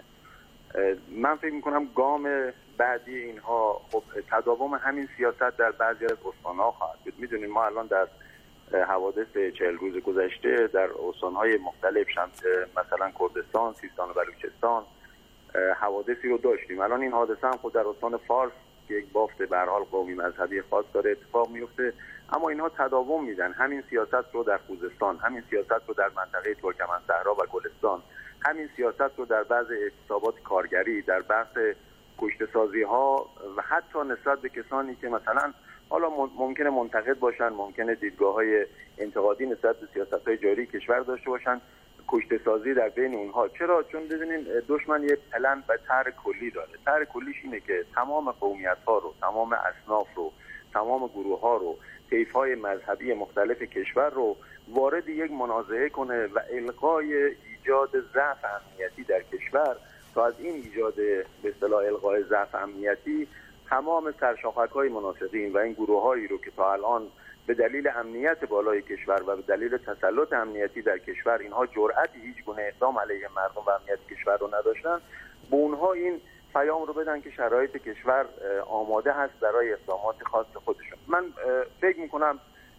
من فکر میکنم گام بعدی اینها خب تداوم همین سیاست در بعضی از استان‌ها خواهد بود. میدونید ما الان در حوادث چهل روز گذشته در استان‌های مختلف مثلا کردستان، سیستان و بلوچستان حوادثی رو داشتیم. الان این حادثه هم خود در استان فارس که یک بافت به هر حال قومی مذهبی خاص داره اتفاق میفته، اما اینها تداوم میدن. همین سیاست رو در خوزستان، همین سیاست رو در منطقه ترکمن‌صحرا و گلستان، همین سیاست رو در بعض اعتصابات کارگری، در بحث کشته‌سازی ها و حتی نسبت به کسانی که مثلا حالا ممکنه منتقد باشن، ممکنه دیدگاه‌های انتقادی نسبت به سیاست‌های جاری کشور داشته باشن، کشته‌سازی در بین اونها. چرا؟ چون ببینین دشمن یه پلن و طرح کلی داره. طرح کلیش اینه که تمام قومیت‌ها رو، تمام اصناف رو، تمام گروه‌ها رو، طیف‌های مذهبی مختلف کشور رو وارد یک منازعه کنه و القای ایجاد ضعف امنیتی در کشور تا از این ایجاد به اصطلاح القای ضعف امنیتی تمام سرشاخک‌های منافقین و این گروه‌هایی رو که تا الان به دلیل امنیت بالای کشور و به دلیل تسلط امنیتی در کشور اینها جرأتی هیچ گونه اقدام علیه مردم و امنیت کشور رو نداشتن، به اونها این پیام رو بدن که شرایط کشور آماده هست برای اقدامات خاص خودشون. من فکر میکنم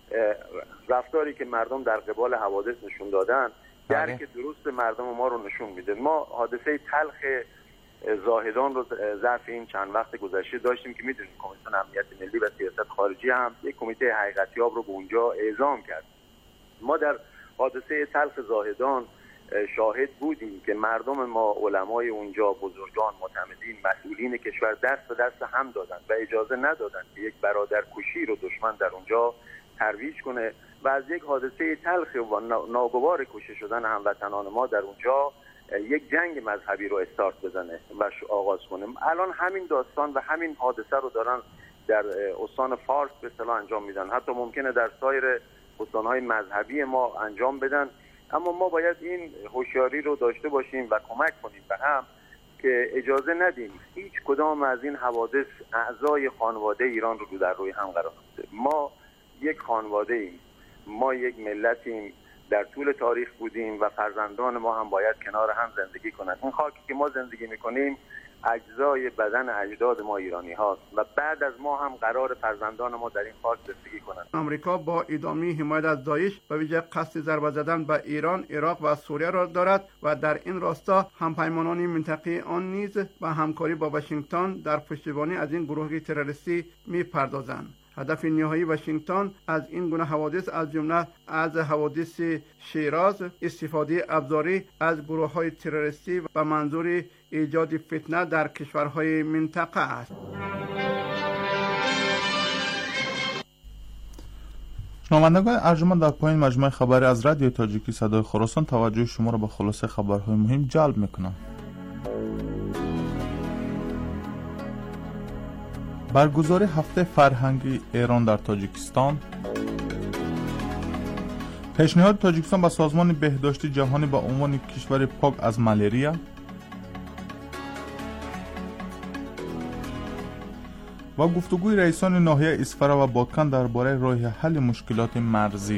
رفتاری که مردم در قبال حوادث نشون دادن درک درست مردم ما رو نشون میده. ما حادثه تلخ زاهدان رو ظرف این چند وقت گذشته داشتیم که میدونیم کمیسیون امنیت ملی و سیاست خارجی هم یک کمیته حقیقتیاب رو به اونجا اعزام کرد. ما در حادثه تلخ زاهدان شاهد بودیم که مردم ما، علمای اونجا، بزرگان، معتمدین، مسئولین کشور دست به دست هم دادن و اجازه ندادن که یک برادر کشی رو دشمن در اونجا ترویج کنه و از یک حادثه تلخ و ناگوار کشته شدن هموطنان ما در اونجا یک جنگ مذهبی رو استارت بزنه و آغاز کنه. الان همین داستان و همین حادثه رو دارن در استان فارس به اصطلاح انجام میدن. حتی ممکنه در سایر استانهای مذهبی ما انجام بدن، اما ما باید این هوشیاری رو داشته باشیم و کمک کنیم به هم که اجازه ندیم هیچ کدام از این حوادث اعضای خانواده ایران رو در روی هم قرار بده. ما یک خانواده ایم، ما یک ملتیم، در طول تاریخ بودیم و فرزندان ما هم باید کنار هم زندگی کنند. اون خاکی که ما زندگی میکنیم اجزای بدن اجداد ما ایرانی هاست و بعد از ما هم قرار فرزندان ما در این خاک زندگی کنند. آمریکا با ادامه حمایت از داعش و ویژه قصد ضربه زدن به ایران، عراق و سوریه را دارد و در این راستا همپیمانان منطقه آن نیز و همکاری با واشنگتن در پشتیبانی از این گروه تروریستی میپردازند. هدف نهایی واشنگتن از این گونه حوادث از جمله از حوادث شیراز استفاده ابزاری از گروه‌های تروریستی و منظور ایجاد فتنه در کشورهای منطقه است. شنوندگان ارجمند، در پایین مجموعه خبری از رادیو تاجیکی صدای خراسان توجه شما را به خلاصه خبرهای مهم جلب می‌کنم. برگزاری هفته فرهنگی ایران در تاجیکستان، پیشنهاد تاجیکستان به سازمان بهداشتی جهانی با عنوان کشور پاک از مالاریا و گفتگوی رئیسان ناحیه اسفرا و باکن درباره راه حل مشکلات مرزی.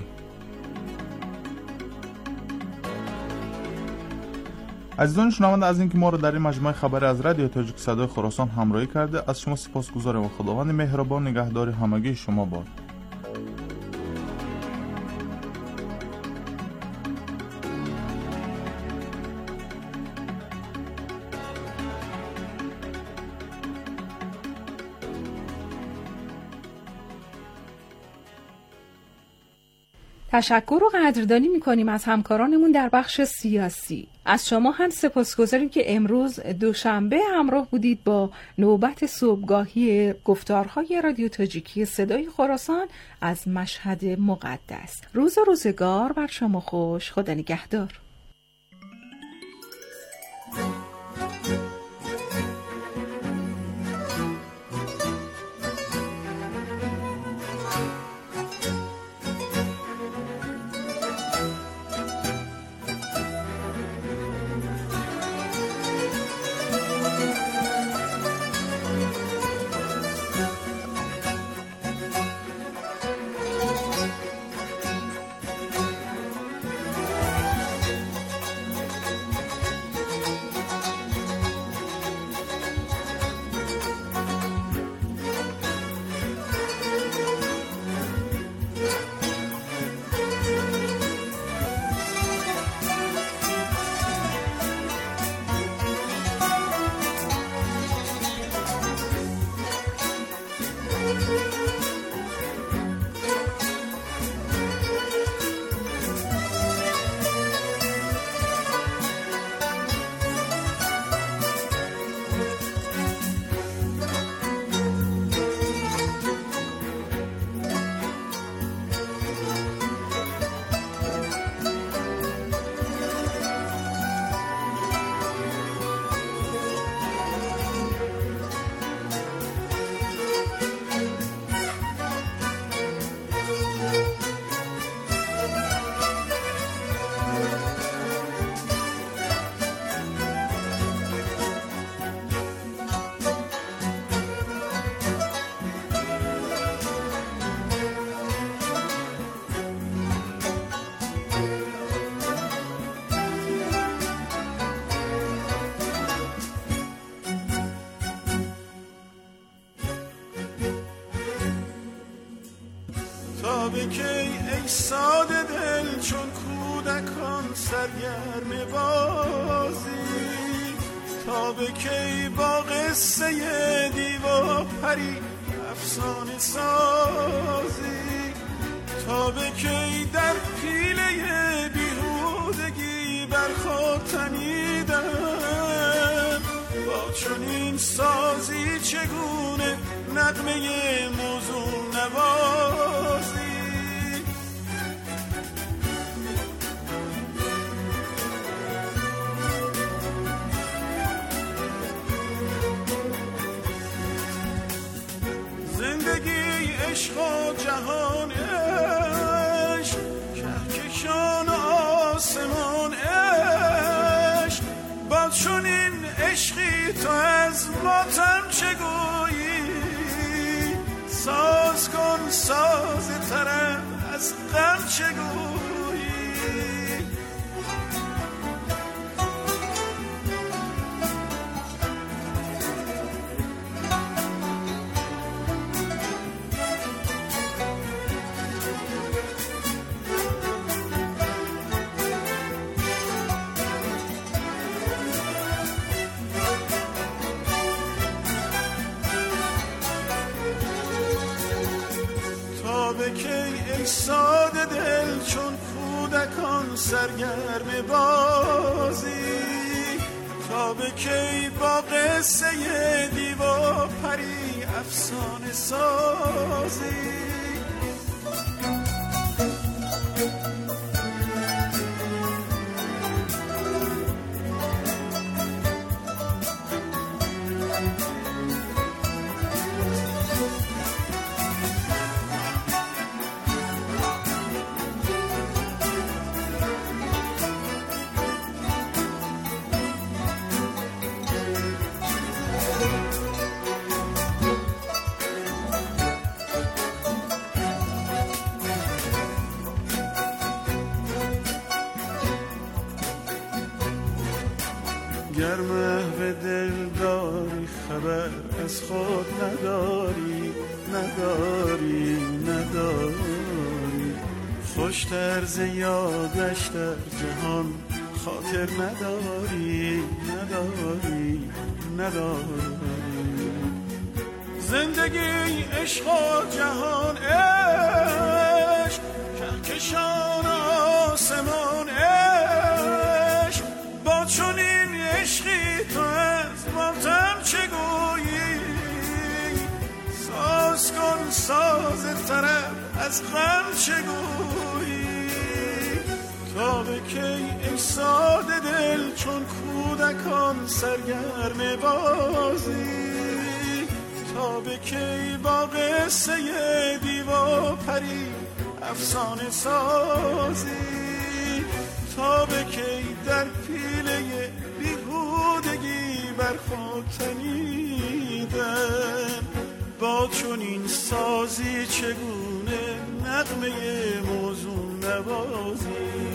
عزیزان شنونده از اینکه ما را در این مجموعه خبر از رادیو تاجیک صدای خراسان همراهی کرده از شما سپاسگزارم و خداوند مهربان نگهدار همگی شما باد. تشکر و قدردانی می‌کنیم از همکارانمون در بخش سیاسی. از شما هم سپاسگزاریم که امروز دوشنبه همراه بودید با نوبت صبحگاهی گفتارهای رادیو تاجیکی صدای خراسان از مشهد مقدس. روز و روزگار بر شما خوش. خدا نگهدار. کی ای ساده دل چون کودکان سرگرم بازی، تا به کی با قصه دیو پری افسانه سازی، تا به کی در پیله بیهودگی بر خود تنیدن، با چنین سازی چگونه نغمه موزون نوازی. زندگی عشق و جهان عشق، کهکشان آسمان عشق، با چنین عشقی تو از ماتم چگویی؟ ساز کن ساز طرب از غم چگویی؟ ای ساده دل چون کودکان سرگرم بازی، تا به کی با قصه دیو پری افسانه سازی. خبر از خود نداری نداری نداری خوشتر ز یادش در جهان خاطر نداری نداری نداری زندگی عشق و جهان عشق کهکشان آسمان عشق با چنین عشقی تو از ماتم چه گویی ساز کن ساز طرب از غم چه گویی تا به کی ای ساده دل چون کودکان سرگرم بازی تا به کی با قصه دیو پری افسانه سازی تا به کی در پیله بیهودگی بر خود تنیدن با چنین سازی چگونه نغمه موزون نوازی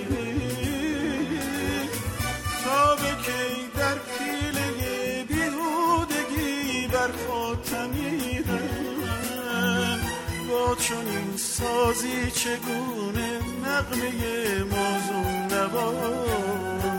تا به کی در پیله بیهودگی بر خود تنیدن با چنین سازی چگونه نغمه موزون نوازی